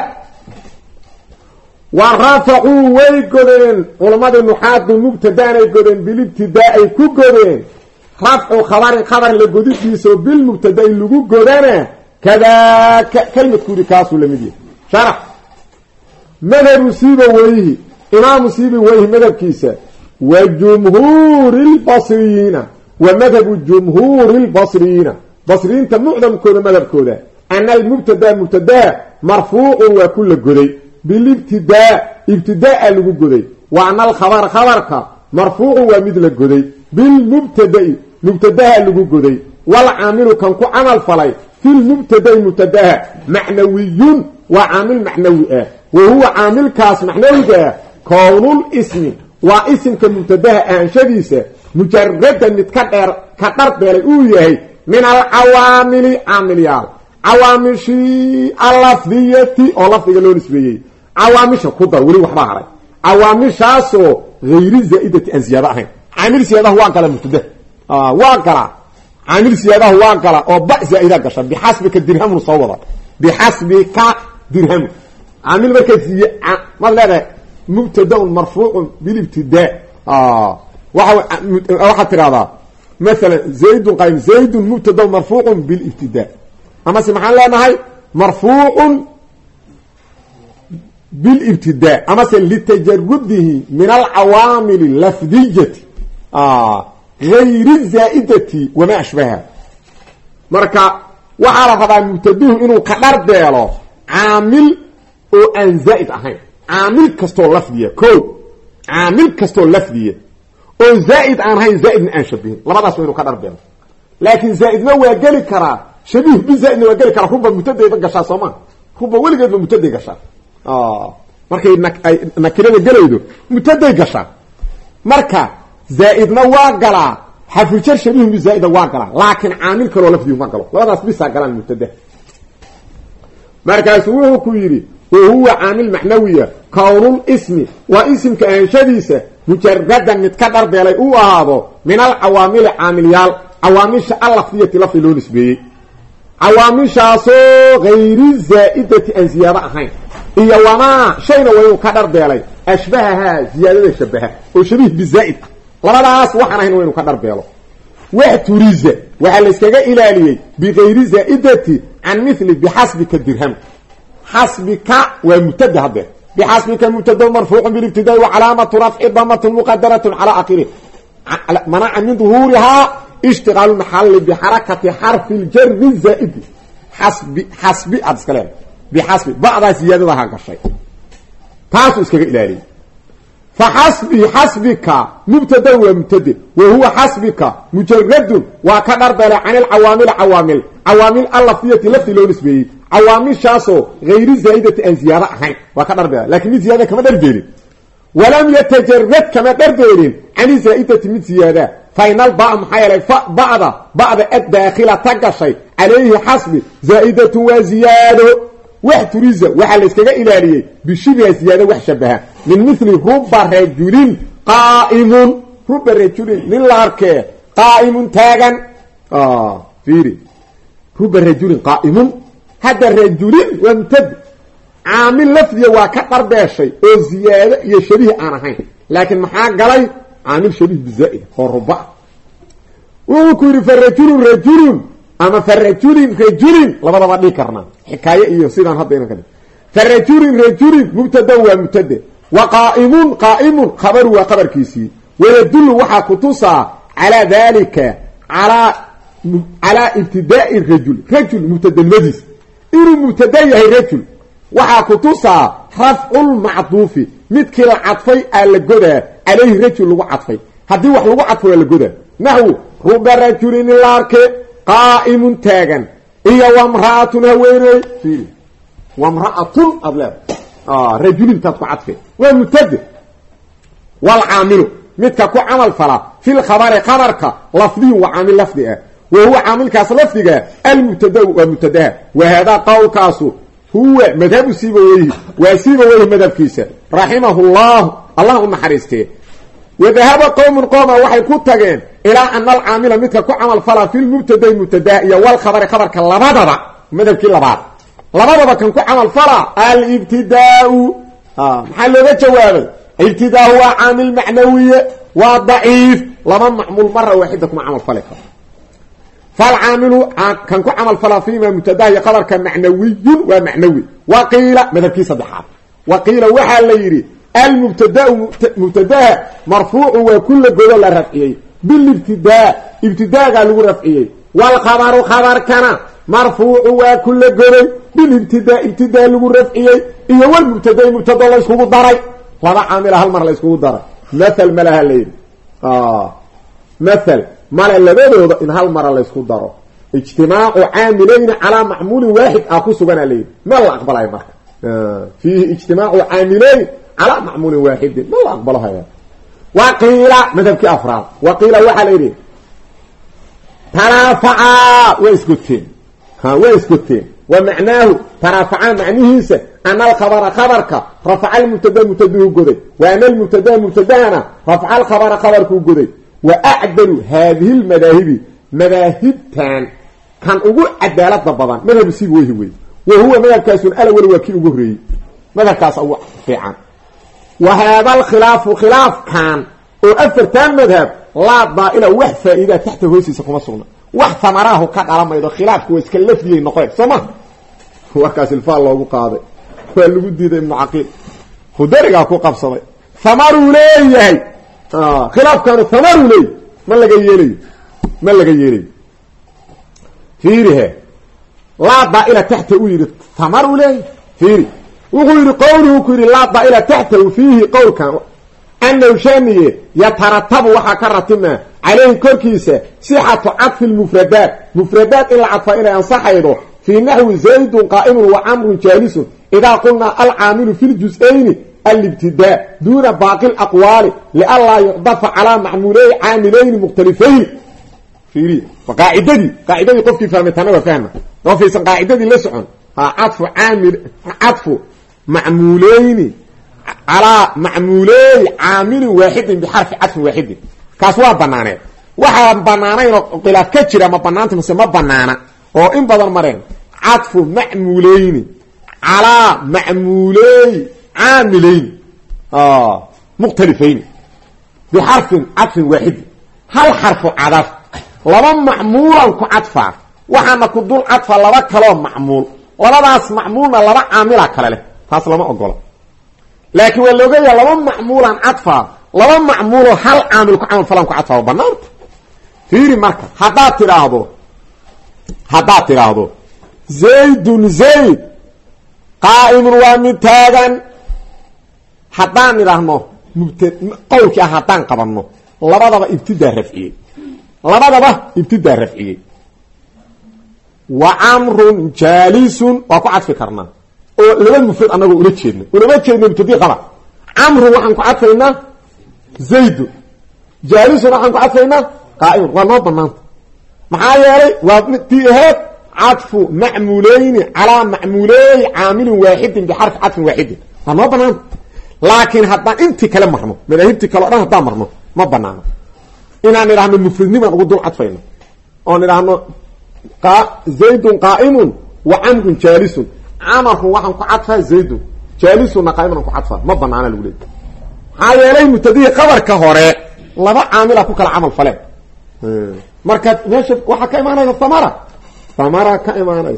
wa rafacuu way godeen culamadii nuxaadu mubtadaanay godeen bilibtidaa ay ku godeen rafcu khabarin khabar la godidiiso bilmubtadai lagu godana kadaaka kalimadku yidhi kaasuu lamid yahay sharax madhabu sibaweyhi imaamu sibaweyhi madhabkiisa wa jumhuuri lbasriyiina wa madhabu jumhuuri lbasriyiina basriyiinta mucdamkooda madhabkooda ana almubtadaa mubtadaa marfuucun waa ku la goday bilibtidaa ibtidaa lagu goday wa ana alkhabara khabarka marfuucun waa mid la goday bilmubtadai mubtadaha lagu goday walcaamilu kan ku camal falay fi lmubtadai mubtadaha macnawiyun waa caamil macnawi ah wa huwa caamilkaas macnawiga ah kownul-ismi waa isimka mubtadaha ahanshadiisa mujaradan mid ka dharbeelay uu yahay min alcawaamili caamilyaal cawaamishii allafdiyati oo lafdiga loo nisbeeyey cawaamisha ku dar weli waxbaa haray cawaamishaasoo hayri zaa'idati aan ziyaado ahayn caamil siyaadaha waa gala mubtadaha waa gala caamil siyaadaha waa gala oo ba zaa'ida gasha bixasbika dirhamun soo wada bixasbika dirhamun caamil markay mad leedahay mubtadaun marfuucun bilibtidaa waxaad tiraahdaa مثلا زيد قائم زيد مبتدا مرفوع بالابتداء اما سمحان لنا مرفوع بالابتداء اما لتجرده من العوامل اللفظيه غير الزائده وما اشبهها marka waxa la rabaa mubtaduu inuu ka dhardeelo caamil oo aan zaid ahayn caamil kasto lafdiya caamil kasto lafdiya oo zaid aan ahayn zaidna aan shabihin labadaas waa inuu ka dharbeelo laakiin zaidna waa geli karaa shabiih bi zaidna waa geli karaa ruba mubtadayda gashaa sooma ruba weligeedba mubtaday gashaa markay nakirada gelaydo mubtaday gashaa marka zaidna waa galaa xafijar shabiih bi zaida waa galaa laakiin caamil kale oo lafdiyu ma galo labadaas bisa galaan mubtada markaas wuxuu ku yiri وهو عامل معنوية كون الاسم واسم كأنشديسة مجردا متكدر بيلي او هذا من العوامل عامليال عوامل اللفظية لفظ لون نسبي عوامل شاسو غير الزائدة ان زيادة اخين ايا وما شيء ويو كدر بيلي اشبهها زيادة شبهها وشبيه بالزائد لبداس وحنا هنا وينو كدر بيلو واحتريزة وحال اسكاقا إلاليي بغير زائدة عن مثل بحسبك الدرهم حسبك ومبتدا هذا بحسبك مبتدا مرفوع بالابتداء وعلامه رفع ضمه مقدره على اخره منع من ظهورها اشتغال المحل بحركه حرف الجر الزائد حسب الكلام بحسب بعض زيادتها كشيء تاسس كالالي حسبك مبتدا ومبتدا وهو حسبك مجرد وكدر عن عوامل اللفظيه لفظ لون نسبي عوامل شاسو غير زائدة ان زيادة احين وكدر بها لكن زيادة كما دربيرين ولم يتجرد كما دربيرين عن زائدة من زيادة فإن البعض محايلة بعض الداخلة تقشي عليه حسب زائدة وزيادة واحتريزة وحال اسكاقا إلالية بشبه زيادة وحشبها من مثل رب رجل قائم رب رجل للاركة قائم تاغن فيري رب رجل قائم هذا الرجل وامتد عامل لفظي وكتر باشي او زيادة يشبه عنهين لكن محاق قلي عامل شبيه بالزائد هو الربع وكوري فالرجل رجل اما فالرجل رجل لبدا ما ديكرنا حكايه iyo sidaan hadayna kale فالرجل مبتدا ومبتدا وقائم خبر وخبركيسي ويدل وحا كتوسا على ذلك على ابتداء الرجل مبتدا المجلس إنه مبتدا يهي رجل وحا كتوسا رفع المعطوف مدكي العطفي اللقودة عليه رجل لغو عطفي هدي وح لغو عطفي اللقودة نحو رب رجل الارك قائم تاغن إيا وامرأة هويني فيه وامرأة أبلاد رجل تبقى عطفي ومبتدا والعامل مدكو عمل فلا في الخبر خبرك لفظي وعامل لفظي وهو عامل كاس لفظي المبتدا ومبتدا وهذا قول كاسو هو مذهب سيبويه وسيبويه مذهب كيسا رحمه الله محرسته وذهب قوم وحي كتغين الى ان العامل مدكو عمل فلا في المبتدا والخبر خبرك لبدبا مذهب كي لبدبا كان كو عمل فلا الابتداء محل ذا جواب ابتداء هو عامل معنوي وضعيف لما معمول مرة واحدة كما عمل فلك فالعامل كان كو عمل فلا فيما مبتدا خبر كان معنوي ومعنوي وقيل مذكي صدحات وقيل وحال ليري المبتدا مرفوع وكل قول الرفعي بالابتداء ابتداء قالوا رفعي والخبر خبر كان مرفوع وكل قول بالابتداء ابتداء لو رفعي اي هو المبتدا لا اسكو داري ولا عامل هالمره لا اسكو داري مثل ملها ليري مثل مال لبدود ان هالمره لا اسكو دارو اجتماع عاملين على معمول واحد اكو سغنا ليه ما لا اقبلها مره فيه اجتماع عاملين على معمول واحد ما لا اقبلها يا وقيل مذهب افراد وقيل وحليري ترافعا واسكتين واسكتين ومعناه ترافعا معنيه ان الخبر خبرك رفع المبتدا مبتدا وجدي وان المبتدا مبتدانا رفع الخبر خبرك وجدي واعدل هذه المذاهب مذاهبتان كان ugu cadaalad badan madhab si weey وهو مذهب كاس الاول وكي ugu horeeyay مذهب كاس ugu fiican وهذا الخلاف خلاف كان وأفرتان مذهب لا ضائلة وح فائدة تحت هوسيسة كما صغنا وح ثمراه كان على ما يدو خلاف كويس كلف ليه نقايد سمع هو كاس الفال الله قاضي فاللي بدي ذا ابن عقيل خدرقا كو قبصدي ثمروا ليه خلاف كانوا ثمروا ليه ما لقى يلي فيرها لا ضائلة تحت ويرد ثمروا ليه فيري وغير قوله كيري لا ضائلة تحته فيه قول كان أنه شامية يترتب وحكرتنا عليه كركيسة صحة عطف المفردات مفردات إلى عطفة إلى أنصح يضح في نحو زيد قائم وعمر جالس إذا قلنا العامل في الجزئين الابتداء دون باقي الأقوال لألا يضاف على معمولين عاملين مختلفين فيري فقاعدة دي قفكي فهمتنا وفهمة وفي قاعدة دي لسعون عطف عامل عطف معمولين على معمولي عامل واحد بحرف عطف واحد كاسوا بنانه waxa banaanayno khilaaf ka jira ma banaanta mise ma banaana oo in badan mareen عطف معمولين على معمولي عاملين مختلفين بحرف عطف واحد هل حرف عطف لما معمولا كعطفا وحنا كدول عطفا لما كلام معمول ولباس معمولنا لما عاملا كلا تاس لما اقول لكن ولو جاي لما معمولا عطفا لما معمول هل عامل كعامل فلان كعطفا وبنات فيري مركه حدا تراهدو زيد قائم ومتاغن حدا نراهنو قولك حدا قبنو لبدaba ibtidaa rafciye wa amrun jalisun wa ku cadfi karna oo laba mufrad anagu ula jeedno ibtidii qaba amru waxaan ku cadfaynaa zayd jalisun waxaan ku cadfaynaa qaa'im wa noo banaanta maxaa yeelay waa tiheed عطف معمولين على معمولي عامل واحد بحرف عطف واحد ما بنان لكن حتى انت كلام مرمو مذاهبتي كلام حتى مرمو ما بنان ان انا راح المفردين ما اقول عطفين ان راح زيد قائم وعمر جالس عمر وحن كعطفه زيد جالس قائم كعطفه ما بنان الولد هاي لي مبتدئ خبر كهوره لبا عامل اكو كل عمل فلان marka meesha waxa ka imaanayna ثمرة كإيمانيس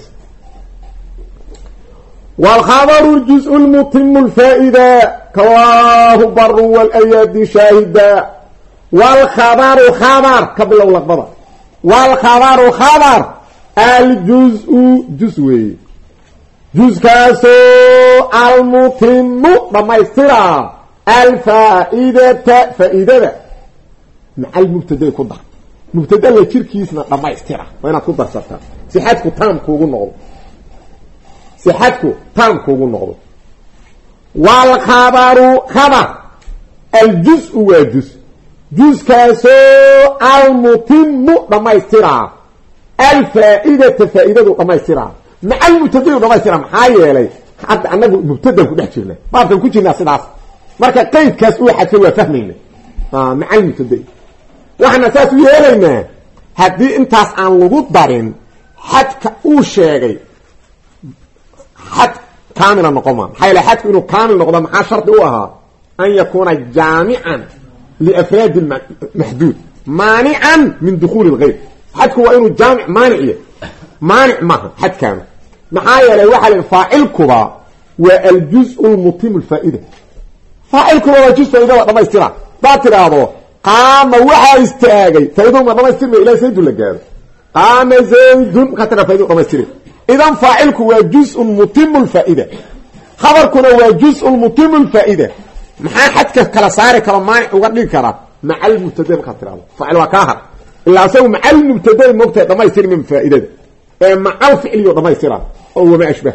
والخبر الجزء المتم الفائدة كواه بر والأياد شاهدا والخبر خبر قبل اللقبضة والخبر خبر الجزء جزء كاسو المتم لما يسترى الفائدة فائدة مع المبتدأ كده مبتدا لا jirkiisna dhamaystira waa inaad ku darsataa sixadku taam kuugu noqdo wal khabaru khabar al juz'u wa juz kaaso al mutimmu dhamaystira al fa'idatu dhamaystira ma al mubtada dhamaystira maxaa yeelay hadda anagu mubtada ku dhex jirnaa baabkan ku jirnaa sidaas marka qaydkaas uu xadka waa fahmayna ma al mubtada waxna saas u yeelaynaa haddii intaas aan lagu darin xadka uu sheegay xad kaamila noqoma maxaa yeele xadku inuu kaamil noqdo maxaa shardi u ahaa an yakuuna jaamican liafraadi maxduud maanican min dukhuuli lgayr xadku waa inuu jaamic maaniciya maanic maaha xadkaanu maxaa yeelay waxaa la faacilkuba waa aljuz lmutimu lfaa'ida faacilkuba waa juz faaidada dhamaystira daa tiraahdo قام وحا استاغي فايدو ما دمستير الى سيد لغاد قام زيد كتر فايدو دمستير اذا فاعلك هو جزء متم الفائده خبرك هو جزء متم الفائده ما حدك كلا صار كلا مانع uga dhig kara مع المبتدا كتر فاعل وكاهر الا سو مع المبتدا مبتدا دمستير من فائده مع الفعل دمستير او ما اشبه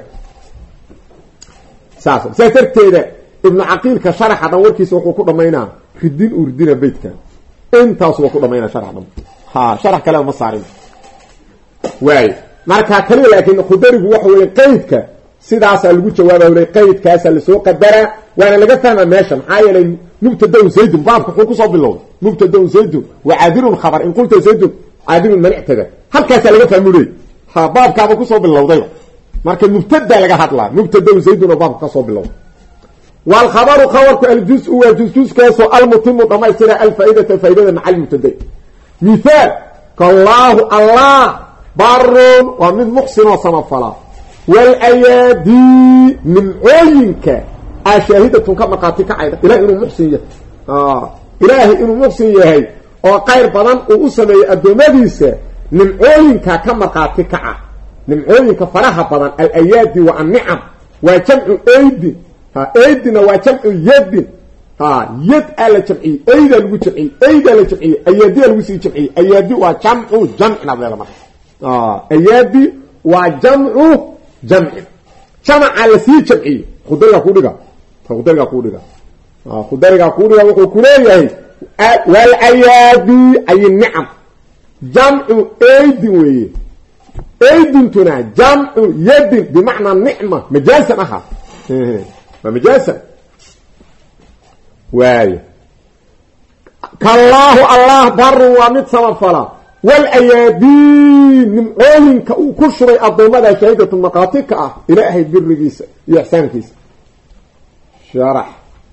ساترتيده ابن عقيل كشرح دوركيس وحو ku dhameeyna ridin urdina beedka intaas waa ku dhameeyna sharaxdan sharax kale ma saarin way marka kale laakiin qadarigu waxa weey qaydka sidaas lagu jawaabayo qaydkaas la soo qadara waana laga fahmaa meesha maxaa yeelay mubtada zayd baabka wuxuu ku soo bilowday mubtada zayd wa adirun khabar in qulta zayd adirun man'tada halkaas laga fahmay baabka ku soo bilowday marka mubtada laga hadlaa mubtada zayd baabka soo bilowday والخبر خبرك الجزء وجزء كاسو المتم ضمير الفائده فائده مع المبتدا مثال كالله الله بر ومن محسن وصنفلا والايادي من عينك اشاهده كما قاتك عيد الى انه محسن الهي انه محسن يحيى او قير بدن او سمي ادومديسه من عينك كما قاتك من عينك فرح بدن الايادي والنعم وجمع ايدي ايدنا وجمع يد يد على جمعي ايد لو جمعي ايد على جمعي ايدي لو سي جمعي ايدي وجمع جمعنا بلا ايدي وجمع جمع على سي جمعي خدرها كودغا وحو كليهي والايادي اي النعم جمع ايدي وي aydintuna jamcu yadin bimacnaa nicma majaasan ahaa waa majaasan waayo kallaahu allah barun waa mid samafala walayaadiin nimcooyinka uu ku shubay addoommada shahiidatu maqaatika ah ilaahay birigiisa iyo ixsaankiisa sharax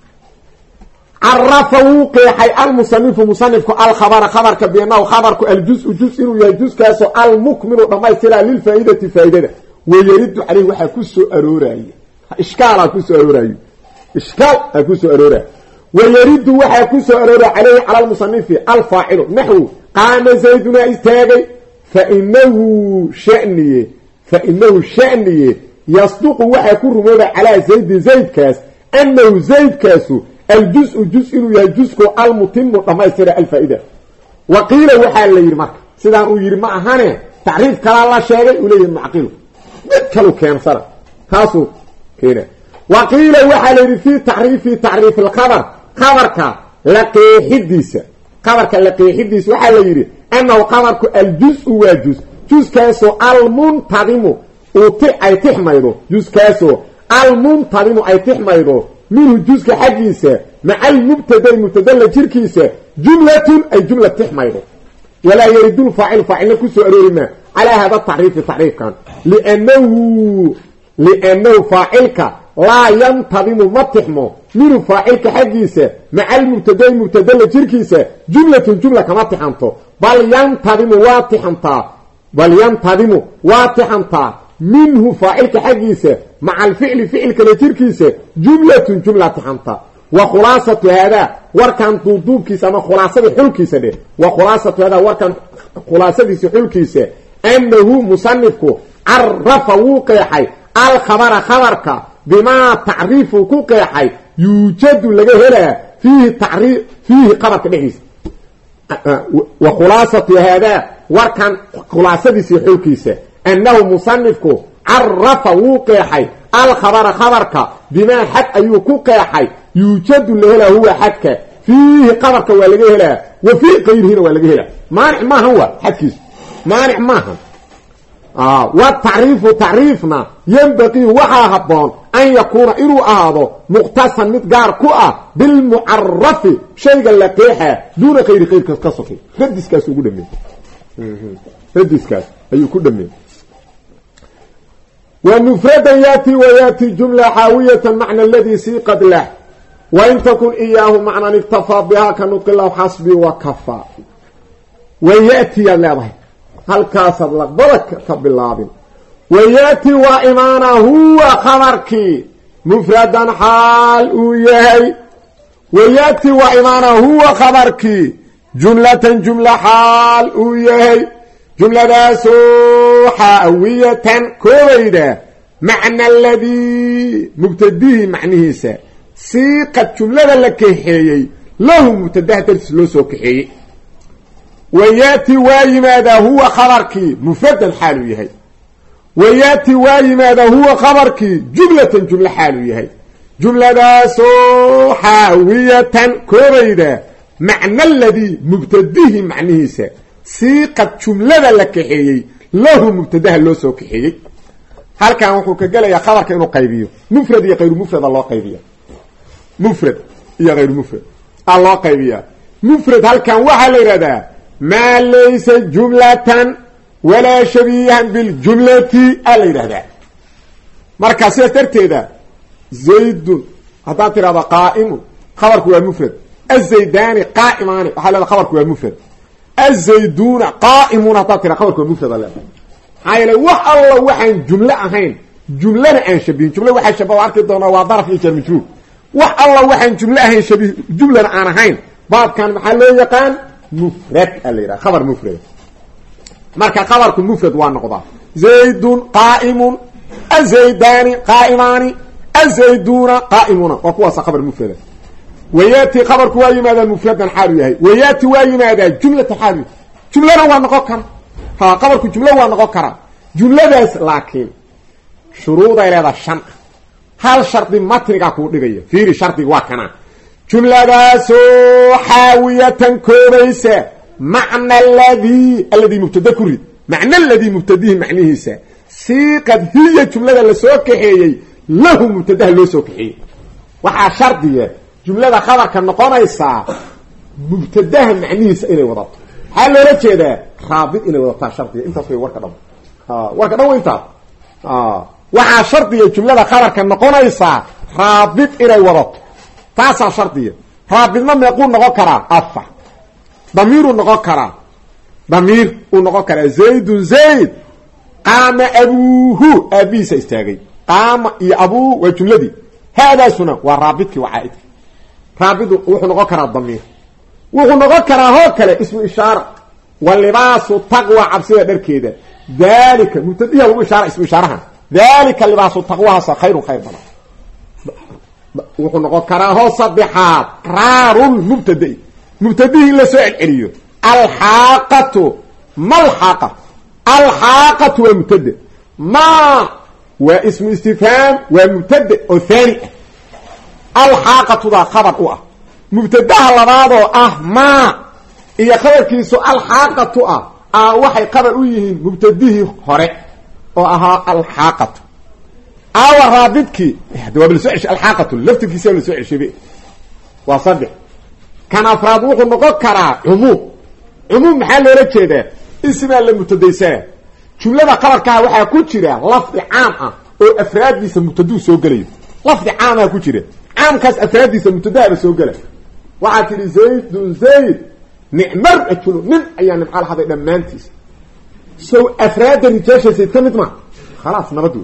carafa wuu qeexay almusanifu musanifku alkhabara khabarka biannahu khabarku aljuz-u juz inuu yahay juzkaasoo almukmilu dhammaystiraa lilfaaidati faaidada wayaridu caleyhi waxaa ku soo arooraya ishkaal kusoo aroorayo ishkaal aa kusoo arooraya wayaridu waxaa ku soo aroora caleyhi cala lmusanifi alfaacilu naxwu qaama zaydunaa istaagay fainahu shaniye yasduqu waxaa ku rumooba calaa zaydin zaydkaas anahu zaydkaasu aljuz-u juz inuu yahay juzko almutimu dhammaystira alfaa-ida wa qiila waxaa la yidhi marka sidaan uu yidhi ma ahane tacriif kalaa la sheegay uu leeyahi macqilu mid kalu keensana taasuu keena wa qiila waxaa la yidhi fii tacriifi alkhabar khabarka la qeexidiisa waxaa la yidhi annahu khabarku aljuz-u waa juzkaasoo almuntadimu ay tixmaydo juzkaasoo almuntadimu ay tixmaydo minhu juzka xaggiisa maca almubtaday mubtadala jirkiisa jumlatun ay jumla tixmaydo walaa yaridu faacil faacilna kusoo aroori maa calaa hada tacriifi tacriifkan liannahu faacilka laa yantadimu ma tixmo minhu faacilka xaggiisa maca almubtaday mubtadala jirkiisa jumlatun jumla kama tixanto bal yantadimu waa tixantaa minhu faacilka xaggiisa maca alficli ficilkale jirkiisa jumlatun jumla tixanta wa khulaasatu haadaa warkan duuduubkiisa ama khulaasadii xulkiisa dheh wa khulaasatu haadaa warkan khulaasadiisa xulkiisa annahu musanifku carafa wuu qeexay alkhabara khabarka bimaa tacriifuu ku qeexay yuujadu laga helaa fiihi qabarka dhexdiisa wa khulaasatu haadaa warkan khulaasadiisa xulkiisa annahu musanifku carafa wuu qeexay alkhabara khabarka bimaa xad ayuu ku qeexay yuujadu la helaa huwa xadka fiihi qabarka waa laga helaa wa fii qayrihina waa laga helaa maanic maahan waa xadkiisu maanic maahan watacriifu tacriifna yanbaqii waxaa habboon an yakuuna inuu ahaado muqtasan mid gaar ku ah bilmucarafi shayga la qeexa duuna qayri qayrkaas ka sokay radiskaas ugu dhameey radiskaas ayuu ku dhameey ومفردا ياتي وياتي جملة حاوية معنى الذي سيقد له وإن تكن إياه معنى اكتفى بها كنطق الله حسبي وكفى وياتي الله هل كاسب لك بركة بالله وياتي وإيمانا هو خبرك مفردا حال ويهي وياتي وإيمانا هو خبرك جملة حال ويهي جملة حاوية كويدة معنى الذي مبتديه معنيه سيقة جملة لكحيي له مبتداه ترسلوسو كحيي وياتي واي ماذا هو خبرك مفردا حالوية وياتي واي ماذا هو خبرك جملة حالوية جملة حاوية كويدة معنى الذي مبتديه معنيه سيقة جملة لكحيي له مبتداه لو سو كحيي هل كان وحو كغليا خبرك انه قيبيو مفرد يا غير مفرد الله قيبيا مفرد يا غير مفرد الله قيبيا مفرد هل كان وحا ليردا ما ليس جملة ولا شبيها بالجملة ليردا marka sida tarteeda zayd hada tirada qaa'im khabarku waa mufrad az-zaydani qa'imani waxa la khabarku waa mufrad الزيدون قائمون تاتنا خبرك مفرد الله حيلا وح الله وحن جمله اهين جمله ان شبيه جمله وحي شبه واركي دونا وا ظرف يجر مجرور وح الله وحن جمله اهين شبيه جمله ان اهين باب كان محل يقان مفرد الليرا خبر مفرد marka خبرك مفرد waa noqda زيد قائم الزيدان قائمان الزيدون قائمون وقوا خبر مفرد وياتي خبرك وايماده مفردا حاليه وياتي وايماده جمله حاليه جمله waa noqon kara ha qabarku jumla waa noqon kara jumladaas laakiin shuruud ay leedahay shan hal shardi matriga ku dhigaya fiiri shardiga waa kana jumladaas xaawiyatan koobaysa macna alladhi mubtada kurid معنى الذي مبتديه معنيهيسا سيقد هي جملة لسو كحيي له مبتده لو سو كحيي waxaa shardiya jumlada khabarka noqonaysa mubtadaha macnihiisa inay wadato hal loo jeedaa raabid inay wadato shardiya intaas way warka dhan inta waxaa shardiya jumlada khabarka noqonaysa raabid inay wadato taasa shardiya raabidna meequu noqon karaa afa damiiru noqon karaa damiir uu noqon karaa zaydun zayd qaama abuuhu abiisa istaagay qaama iyo abuu waa jumladii هذا سنة ورابطك وعائدك رابط وحو نقول كرا الضمير وحو نقول كرا هو كلا اسم إشارة واللباس التقوى عبسية در كده ذلك مبتدئة هو إشارة اسم إشارة ذلك اللباس التقوى خير خير بنا وحو نقول كرا هو صبحات قرار مبتدئ مبتدئ إلا سؤال عليه الحاقة ما الحاقة الحاقة ومبتدئ ما واسم استفهام ومبتدئ وثاني الحاقة ذا خبر مبتدأ لبعضه ما إيا خبر كيسو الحاقة وحي خبر مبتدئه هرئ الحاقة رابطك دواب لسوعش الحاقة لفتك يسوي لسوعش بيه وصدق كان أفرادوه النقاء عموم محل ورد كده اسمه المبتدئ جملة قبركها waxaa ku jira lafdi caam ah oo afraadiisa mubtaduu soo galay lafdi caam ah ku jira caamkaas afraadiisa mubtadaa soo galay waxa tiri zaydun zayd ni'mar ajlu min ayaan nimcal haday dhamaantiis soo afraada rijaashay kamid ma خلاص nabadu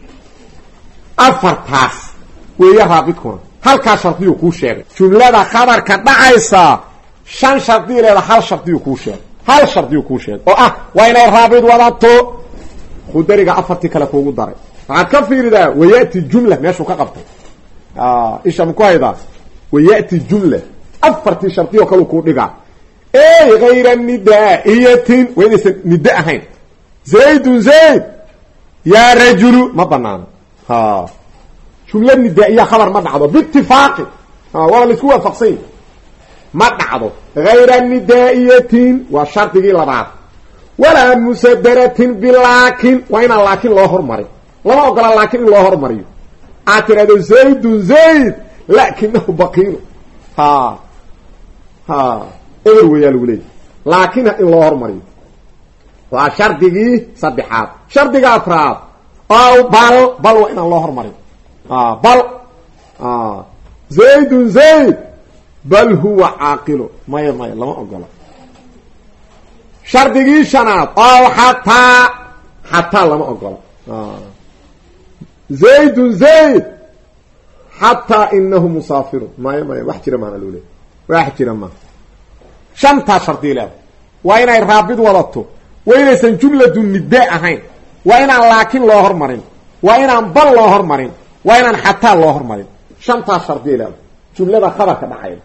afartaas weeya raabidkuna halka shardiyo ku sheegay jumlada khabarka dhacaysa shan shardiyo leedahay hal shardiyo ku sheegay hal shardiyo ku sheeg oo waa inay raabid wadato khudariga afartii kala kuugu daray waxa ka fiirida wayati jumla meeshu ka qabtay isha ku hayda wayati jumla afartii shardiyo kala ku dhiga غayra nidaa'iyatin wayna nidaa ahayn zaydun zayd ya rajulu ma banaan jumla nidaa'iya khabar ma dhacdo bittifaaqi wala isku waafaqsan ما دعدو غير الندائية وشرطي لبعض ولا مسدرة باللكن وين لكن الله هرمري لما أقول لكن الله هرمري اعتراض زيد زيد لكنه بقيل اغروا يا الولي لكن الله هرمري وشرطي صبحات شرطي افراد او بل وين الله هرمري بل زيد زيد بل هو عاقل ما لما أقول شرطي شنات أو حتى لما أقول زيد زيد حتى إنه مسافر ما واحد رمان الأولى واحد رمان شمتها شرطي له وين الرابط ولطه وين جملة النداء هين وين لكن الله هرمرين وين بل الله هرمرين وين حتى الله هرمرين شمتها شرطي له جملة خبرك معين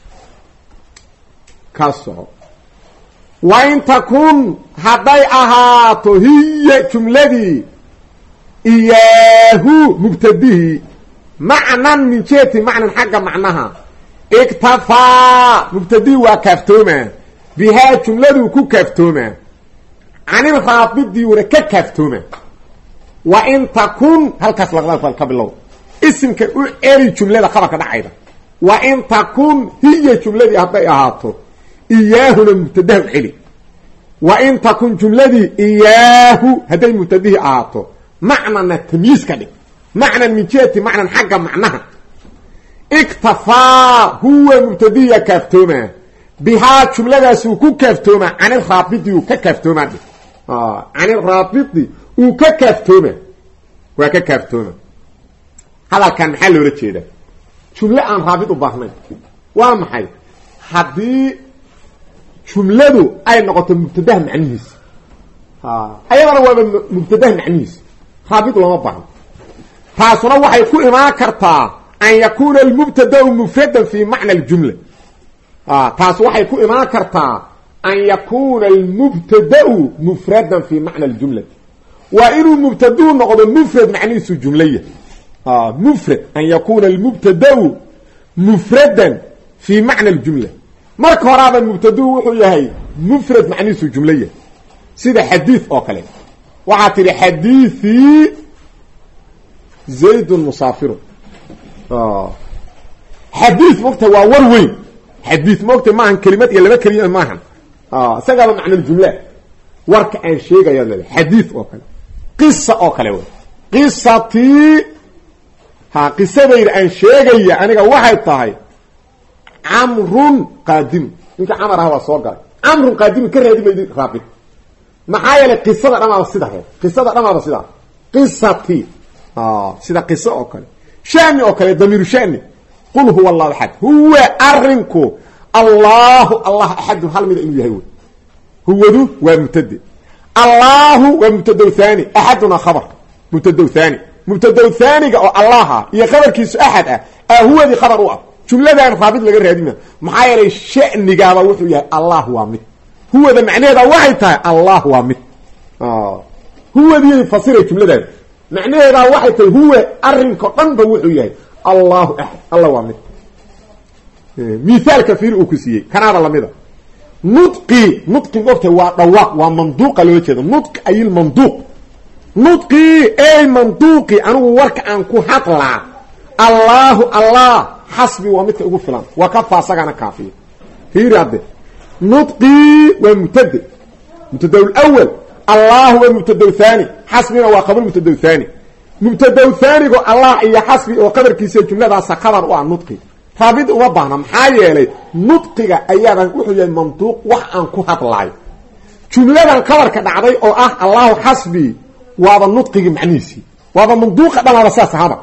كاسو وإن تكون هداي أهاتو هي جملتي إياه مبتديه معنى من شيء معنى حاجة معناها اكتفى مبتديه وكافتوما بها جملتي وكو كافتوما عن الخاطب دي وركا كافتوما وإن تكون هل كاس لغلال فالقبل الله اسم كأري جملة خبك دعيدا وإن تكون هي جملتي هداي أهاتو إياه المبتدأ الحلي وإن تكون جملتي إياه هذا المبتدأ أعطه معنى التمييز كده معنى من جهة معنى حاجة معناها اكتفى هو مبتدأ كافتوما بها جملة سوكو كافتوما عن الرابط وكافتوما عن الرابط وكافتوما وكافتوما هذا كان حل ورد جملة عن رابط وباهمين وامحي حدي جملته أي نقطة مبتدأ معنيس أيضا هو مبتدأ معنيس خابط وما بعض فاصلا وحي يكون ما كرتا أن يكون المبتدأ مفردا في معنى الجملة فاصلا وحي يكون ما كرتا أن يكون المبتدأ مفردا في معنى الجملة وإنه مبتدأ نقطة مفرد معنيس الجملية مفرد أن يكون المبتدأ مفردا في معنى الجملة marka horaaba mubtadu wuxuu yahay mufrad macniisu jumlaya sida xadiid oo kale waxaa tidhi xadiithii zaydun musaafirun xadiid mogta waa war weyn xadiid mogta maahan kelimad iyo laba kelima maahan isagaaba macna jumla warka aan sheegayaa leedahay xadiid oo kale qisa oo kale wey qisatii qisadayda aan sheegaya aniga waxay tahay camrun qaadim ninka camar ah waa soo galay camrun qaadimu ka raadi maydi raabid maxaa yeelay qisada dhamaaba sida reer qisada dhamaaba sida qisatii sida qiso oo kale shani oo kale damiiru shani qul huwa allahu ahad huwa arinku allahu allah ahad hal mid inuu yahay huwadu waa mubtada allahu waa mubtada thani ahaduna khabar mubtada thani mubtada thaniga oo allah iyo khabarkiisu ahad huwadi khabar u jumladan raabid laga raadina maxaa yeelay shanigaaba wuxuu yahay allah waa mid huwada macnaheeda waxay tahay allah waa mid huwadii fasira jumladan macnaheeda waxay tahay huwa arrinka dhanba wuxuu yahay allahu ahad allah waa mid مثال كثير وكسيه كان هذا لمده نطقي وقت وضواق ومنطوق لو جيده نطق اي المنطوق نطقي اي منطوقي انا ورك ان كو حقلا الله حسبي ومثل ugu filan وكفى سغنا كافي في رد نطقي ومبتدا مبتدا الاول الله ومبتدا الثاني حسبنا وقبل مبتدا الثاني مبتدا الثاني الله يا حسبي وقدر كيسه جمله سقدر ونطقي رابط uma baahna maxaa yeelay nudqiga ayaadan wuxuu yahay mantuuq wax aan ku hadlay jumladan kabarka dhacday oo ah Allahu hasbi waaba nudqiga macniisi waaba manduuqa dhamaada saxaba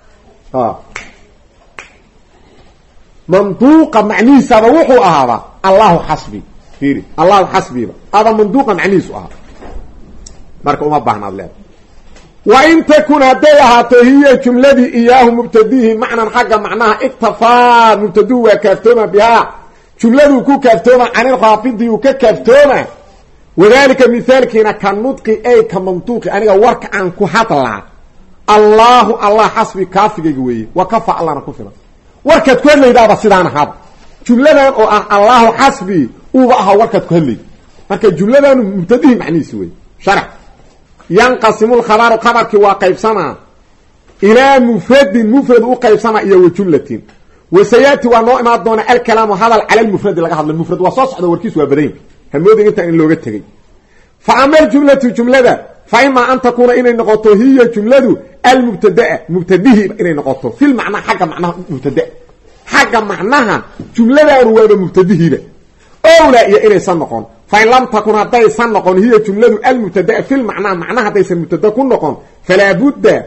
manduuqa macniisa wuxuu ahaaba Allahu hasbi fiiri Allahu hasbi aba manduuqa macniisu ah marka uma baahna leeyahay وإن تكون هديها هي جملة إياه مبتديه معنى حق معناها اكتفى مبتدوه كافتوما بها جملة كو كافتوما عن الخافض كافتوما وذلك مثال كنا كالنطق أي كمنطوق أنا ورك عن كحطلع الله حسبي كافي جوي وكفى الله نكفنا وركت كل إذا بصيرنا هذا جملة الله حسبي وبقى وركت كل لكن جملة مبتديه معني سوي شرح ينقسم الخبر خبرك وقيبسنا إلى مفرد وقيبسنا إيا وجملة وسيأتي ونوع ما دون الكلام هذا على المفرد لك هذا المفرد وصوص هذا وركيس وابدين همودين انت ان لوغتغي فأما الجملة فإما أن تكون إني نقطه هي جملة المبتدأ مبتدئ إني نقطه في المعنى حاجة معناها مبتدأ حاجة معناها جملة رواب مبتدئ أولا يا إني سنقون فإن لم تكن هذه سنقون هي جملة المبتدأ في المعنى معناها هذه المبتدأ كنقون فلا بد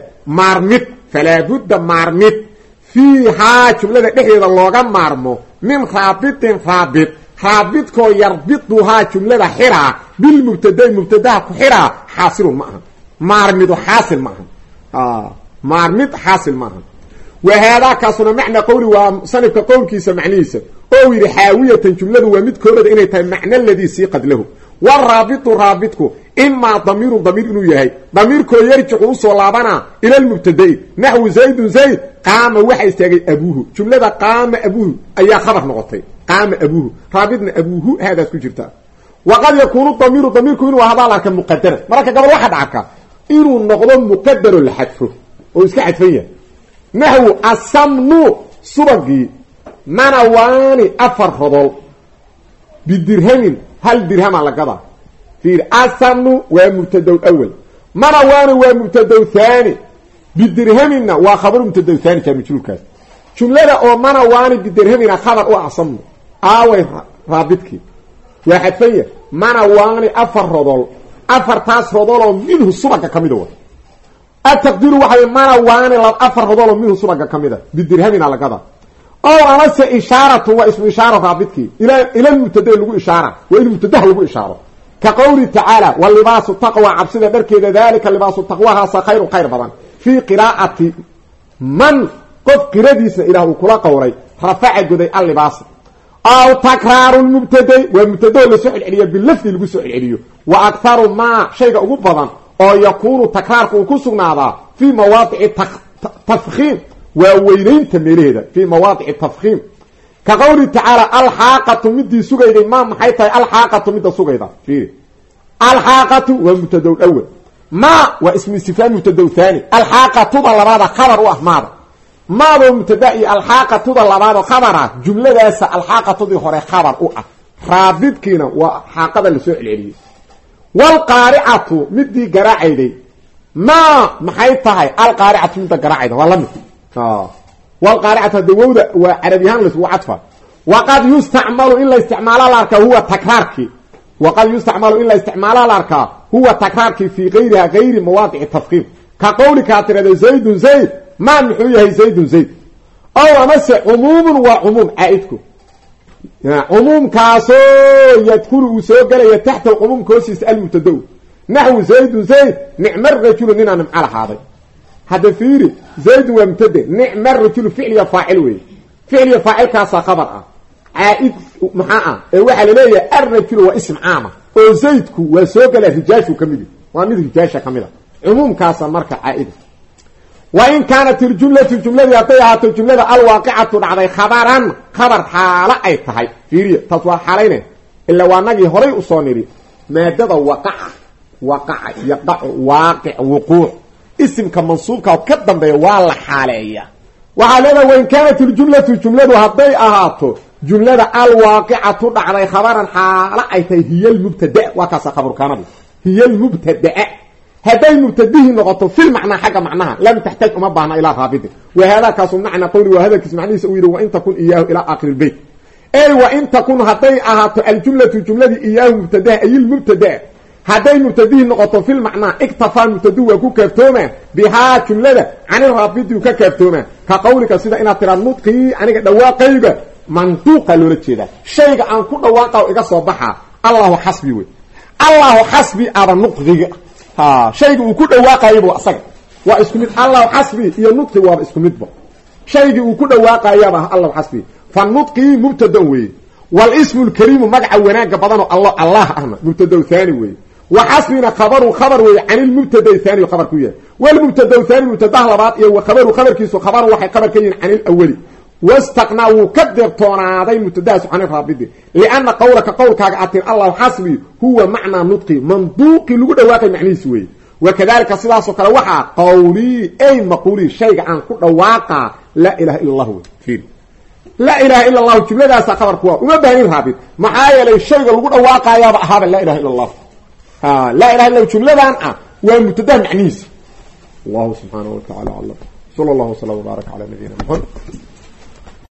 مرمت فيها جملة إحيى الله مرمو من رابط كو يربطها جملة حرا بالمبتدأ حرا حاصل معها مرمت حاصل معها مرمت حاصل معها وهذا كاسنا معنى قولي وصنف قول كيس معنيسة أو يحاوية جملة ومد كورد إنه المعنى الذي سيقد له رابطكو إما ضمير إنه يهي ضميركو يرجع صلابنا إلى المبتدئ نحو زيد قام وحي استاقي أبوه جملة قام أبوه أي خبر نغطي قام أبوه رابطنا أبوه هذا سكجرتا وقد يكون الضمير إنه هذا لك مقدر مركا قبل واحد عكا إنه النقض مقدر لحدفه ويسكحد فيه نحو السمن سبقي منواني أفر فضل بالدرهم هل درهم على قضاء في السمن ومبتدا الأول منواني ومبتدا الثاني بالدرهم وخبر مبتدا الثاني كمثل كاس جملة أو منواني بالدرهم خبر أو أصمن آوي رابطك واحد فيه منواني أفر فضل أفر تاس فضل منه سبقة كمدوة التقدير وحي منواني أفر فضل منه سبقة كمدة بالدرهم على قضاء أو أنس إشارة واسم إشارة رابطك إلى المبتدأ له إشارة وإلى المبتدأ له إشارة كقول تعالى واللباس التقوى عبسنا بركي ذلك اللباس التقوى هذا خير بدن في قراءة من قف قرديس إله كلا قوري رفع جدي اللباس أو تكرار المبتدأ والمبتدأ لسعل عليه باللفظ اللي بسعل عليه وأكثر ما شيء أقول بدن أو يكون تكرار كسرنا في مواضع تفخيم ووينين تميليه في مواضع التفخيم كقول تعالى الحاقة مدي سوغيدة ما محيطة الحاقة مدي سوغيدة فيه الحاقة ومبتدا الأول ما واسم استفهام مبتدا ثاني الحاقة لبعض خبر وأحمر ما بمبتدا الحاقة لبعض خبر جملة داس الحاقة دي هوري خبر رابط كينا وحاقة لسوء العلي والقارعة مدي قراعي ما محيطها القارعة مدي قراعي والله مثل والقارعة الدوودة وعربيان لسوء عطفة وقد يستعمل إلا استعمال الأركة هو تكرارك وقد يستعمل إلا استعمال الأركة هو تكرارك في غيرها غير مواضع التفخيم كقولك اعترض زيد زيد ما نحويه زيد زيد أو أمس عموم وعموم عائدكم يعني عموم كاسو يدخل وسوقل تحت العموم كوسيس المبتدو نحو زيد زيد نعم الرجل ننا نمعال هذا فيري زيد ومبتدئ نعم الرجل فعل يفاعل وي فعل يفاعل كاسا خبر عائد محاء waxa la leeyahay arrajul waa ism caama oo zaydku waa soo galay rijaashu kamid waa mid rijaasha kamid umumkaas marka caaid wa in kanat aljumlatu jumladu yatayatu jumlada alwaqi'atu dhacday khabaran khabar xaala ay tahay fiiriyo taswa xalayna illa waanagi horay u soo niri maadada waqa'a yaqa'u waqi' wuqu' ismka mansuubka ka dambeeya waa la xaaleeya waxa leedahay wa in kanat aljumlatu jumladu haday ahaato جملة الواقعة تدعى خبرا حالة هي المبتدأ وكذا خبر كامل هي المبتدأ هذا المبتدأ نقطه في المعنى حاجة معناها لم تحتاج أمبعنا إلى رابطه وهذا كاسم معنى قولي وهذا كاسم معنى سأويره وإن تكون إياه إلى آخر البيت أي وإن تكون هطيئة الجملة إياه مبتدأ أي المبتدأ هذا المبتدأ نقطه في المعنى اكتفى المبتدأ وكو كفتوما بها جملة عن الرابطه وكفتوما كقولك سيدا إن ترى النطقي عنك دواقيبة منطوقة لولتشيدا شيء عن كل واقع إذا صباحا الله حسبي وي الله حسبي أبا النطق شيء وكل واقع يبقى أصغر واسكمت الله حسبي هي النطق واسكمت بقى شيء وكل واقع يبقى الله حسبي فالنطق مبتدا وي والاسم الكريم مقع وناق بدنه الله أهنا مبتدا ثاني وي وحسبنا خبر وي عن المبتدا ثاني وخبر كويه والمبتدا ثاني مبتدا لبعض وخبر كيسو خبر واحد خبر كين عن الأولي واستقنا وكدر تونادي متداس عن الرابط لأن قولك عطير الله حسبي هو معنى نطقي منطوقي لغو دواقي معني سوي وكذلك صلاة سكرة وحا قولي أي مقولي شيء عن كل واقع لا إله إلا الله فيه لا إله إلا الله جملة داسا خبر كوا وما بهني الرابط معايا لي الشيء لغو دواقع يا هذا لا إله إلا الله لا إله إلا الله جملة دان ومتداس معني الله سبحانه وتعالى علم صلى الله وسلم وبارك على نبينا محمد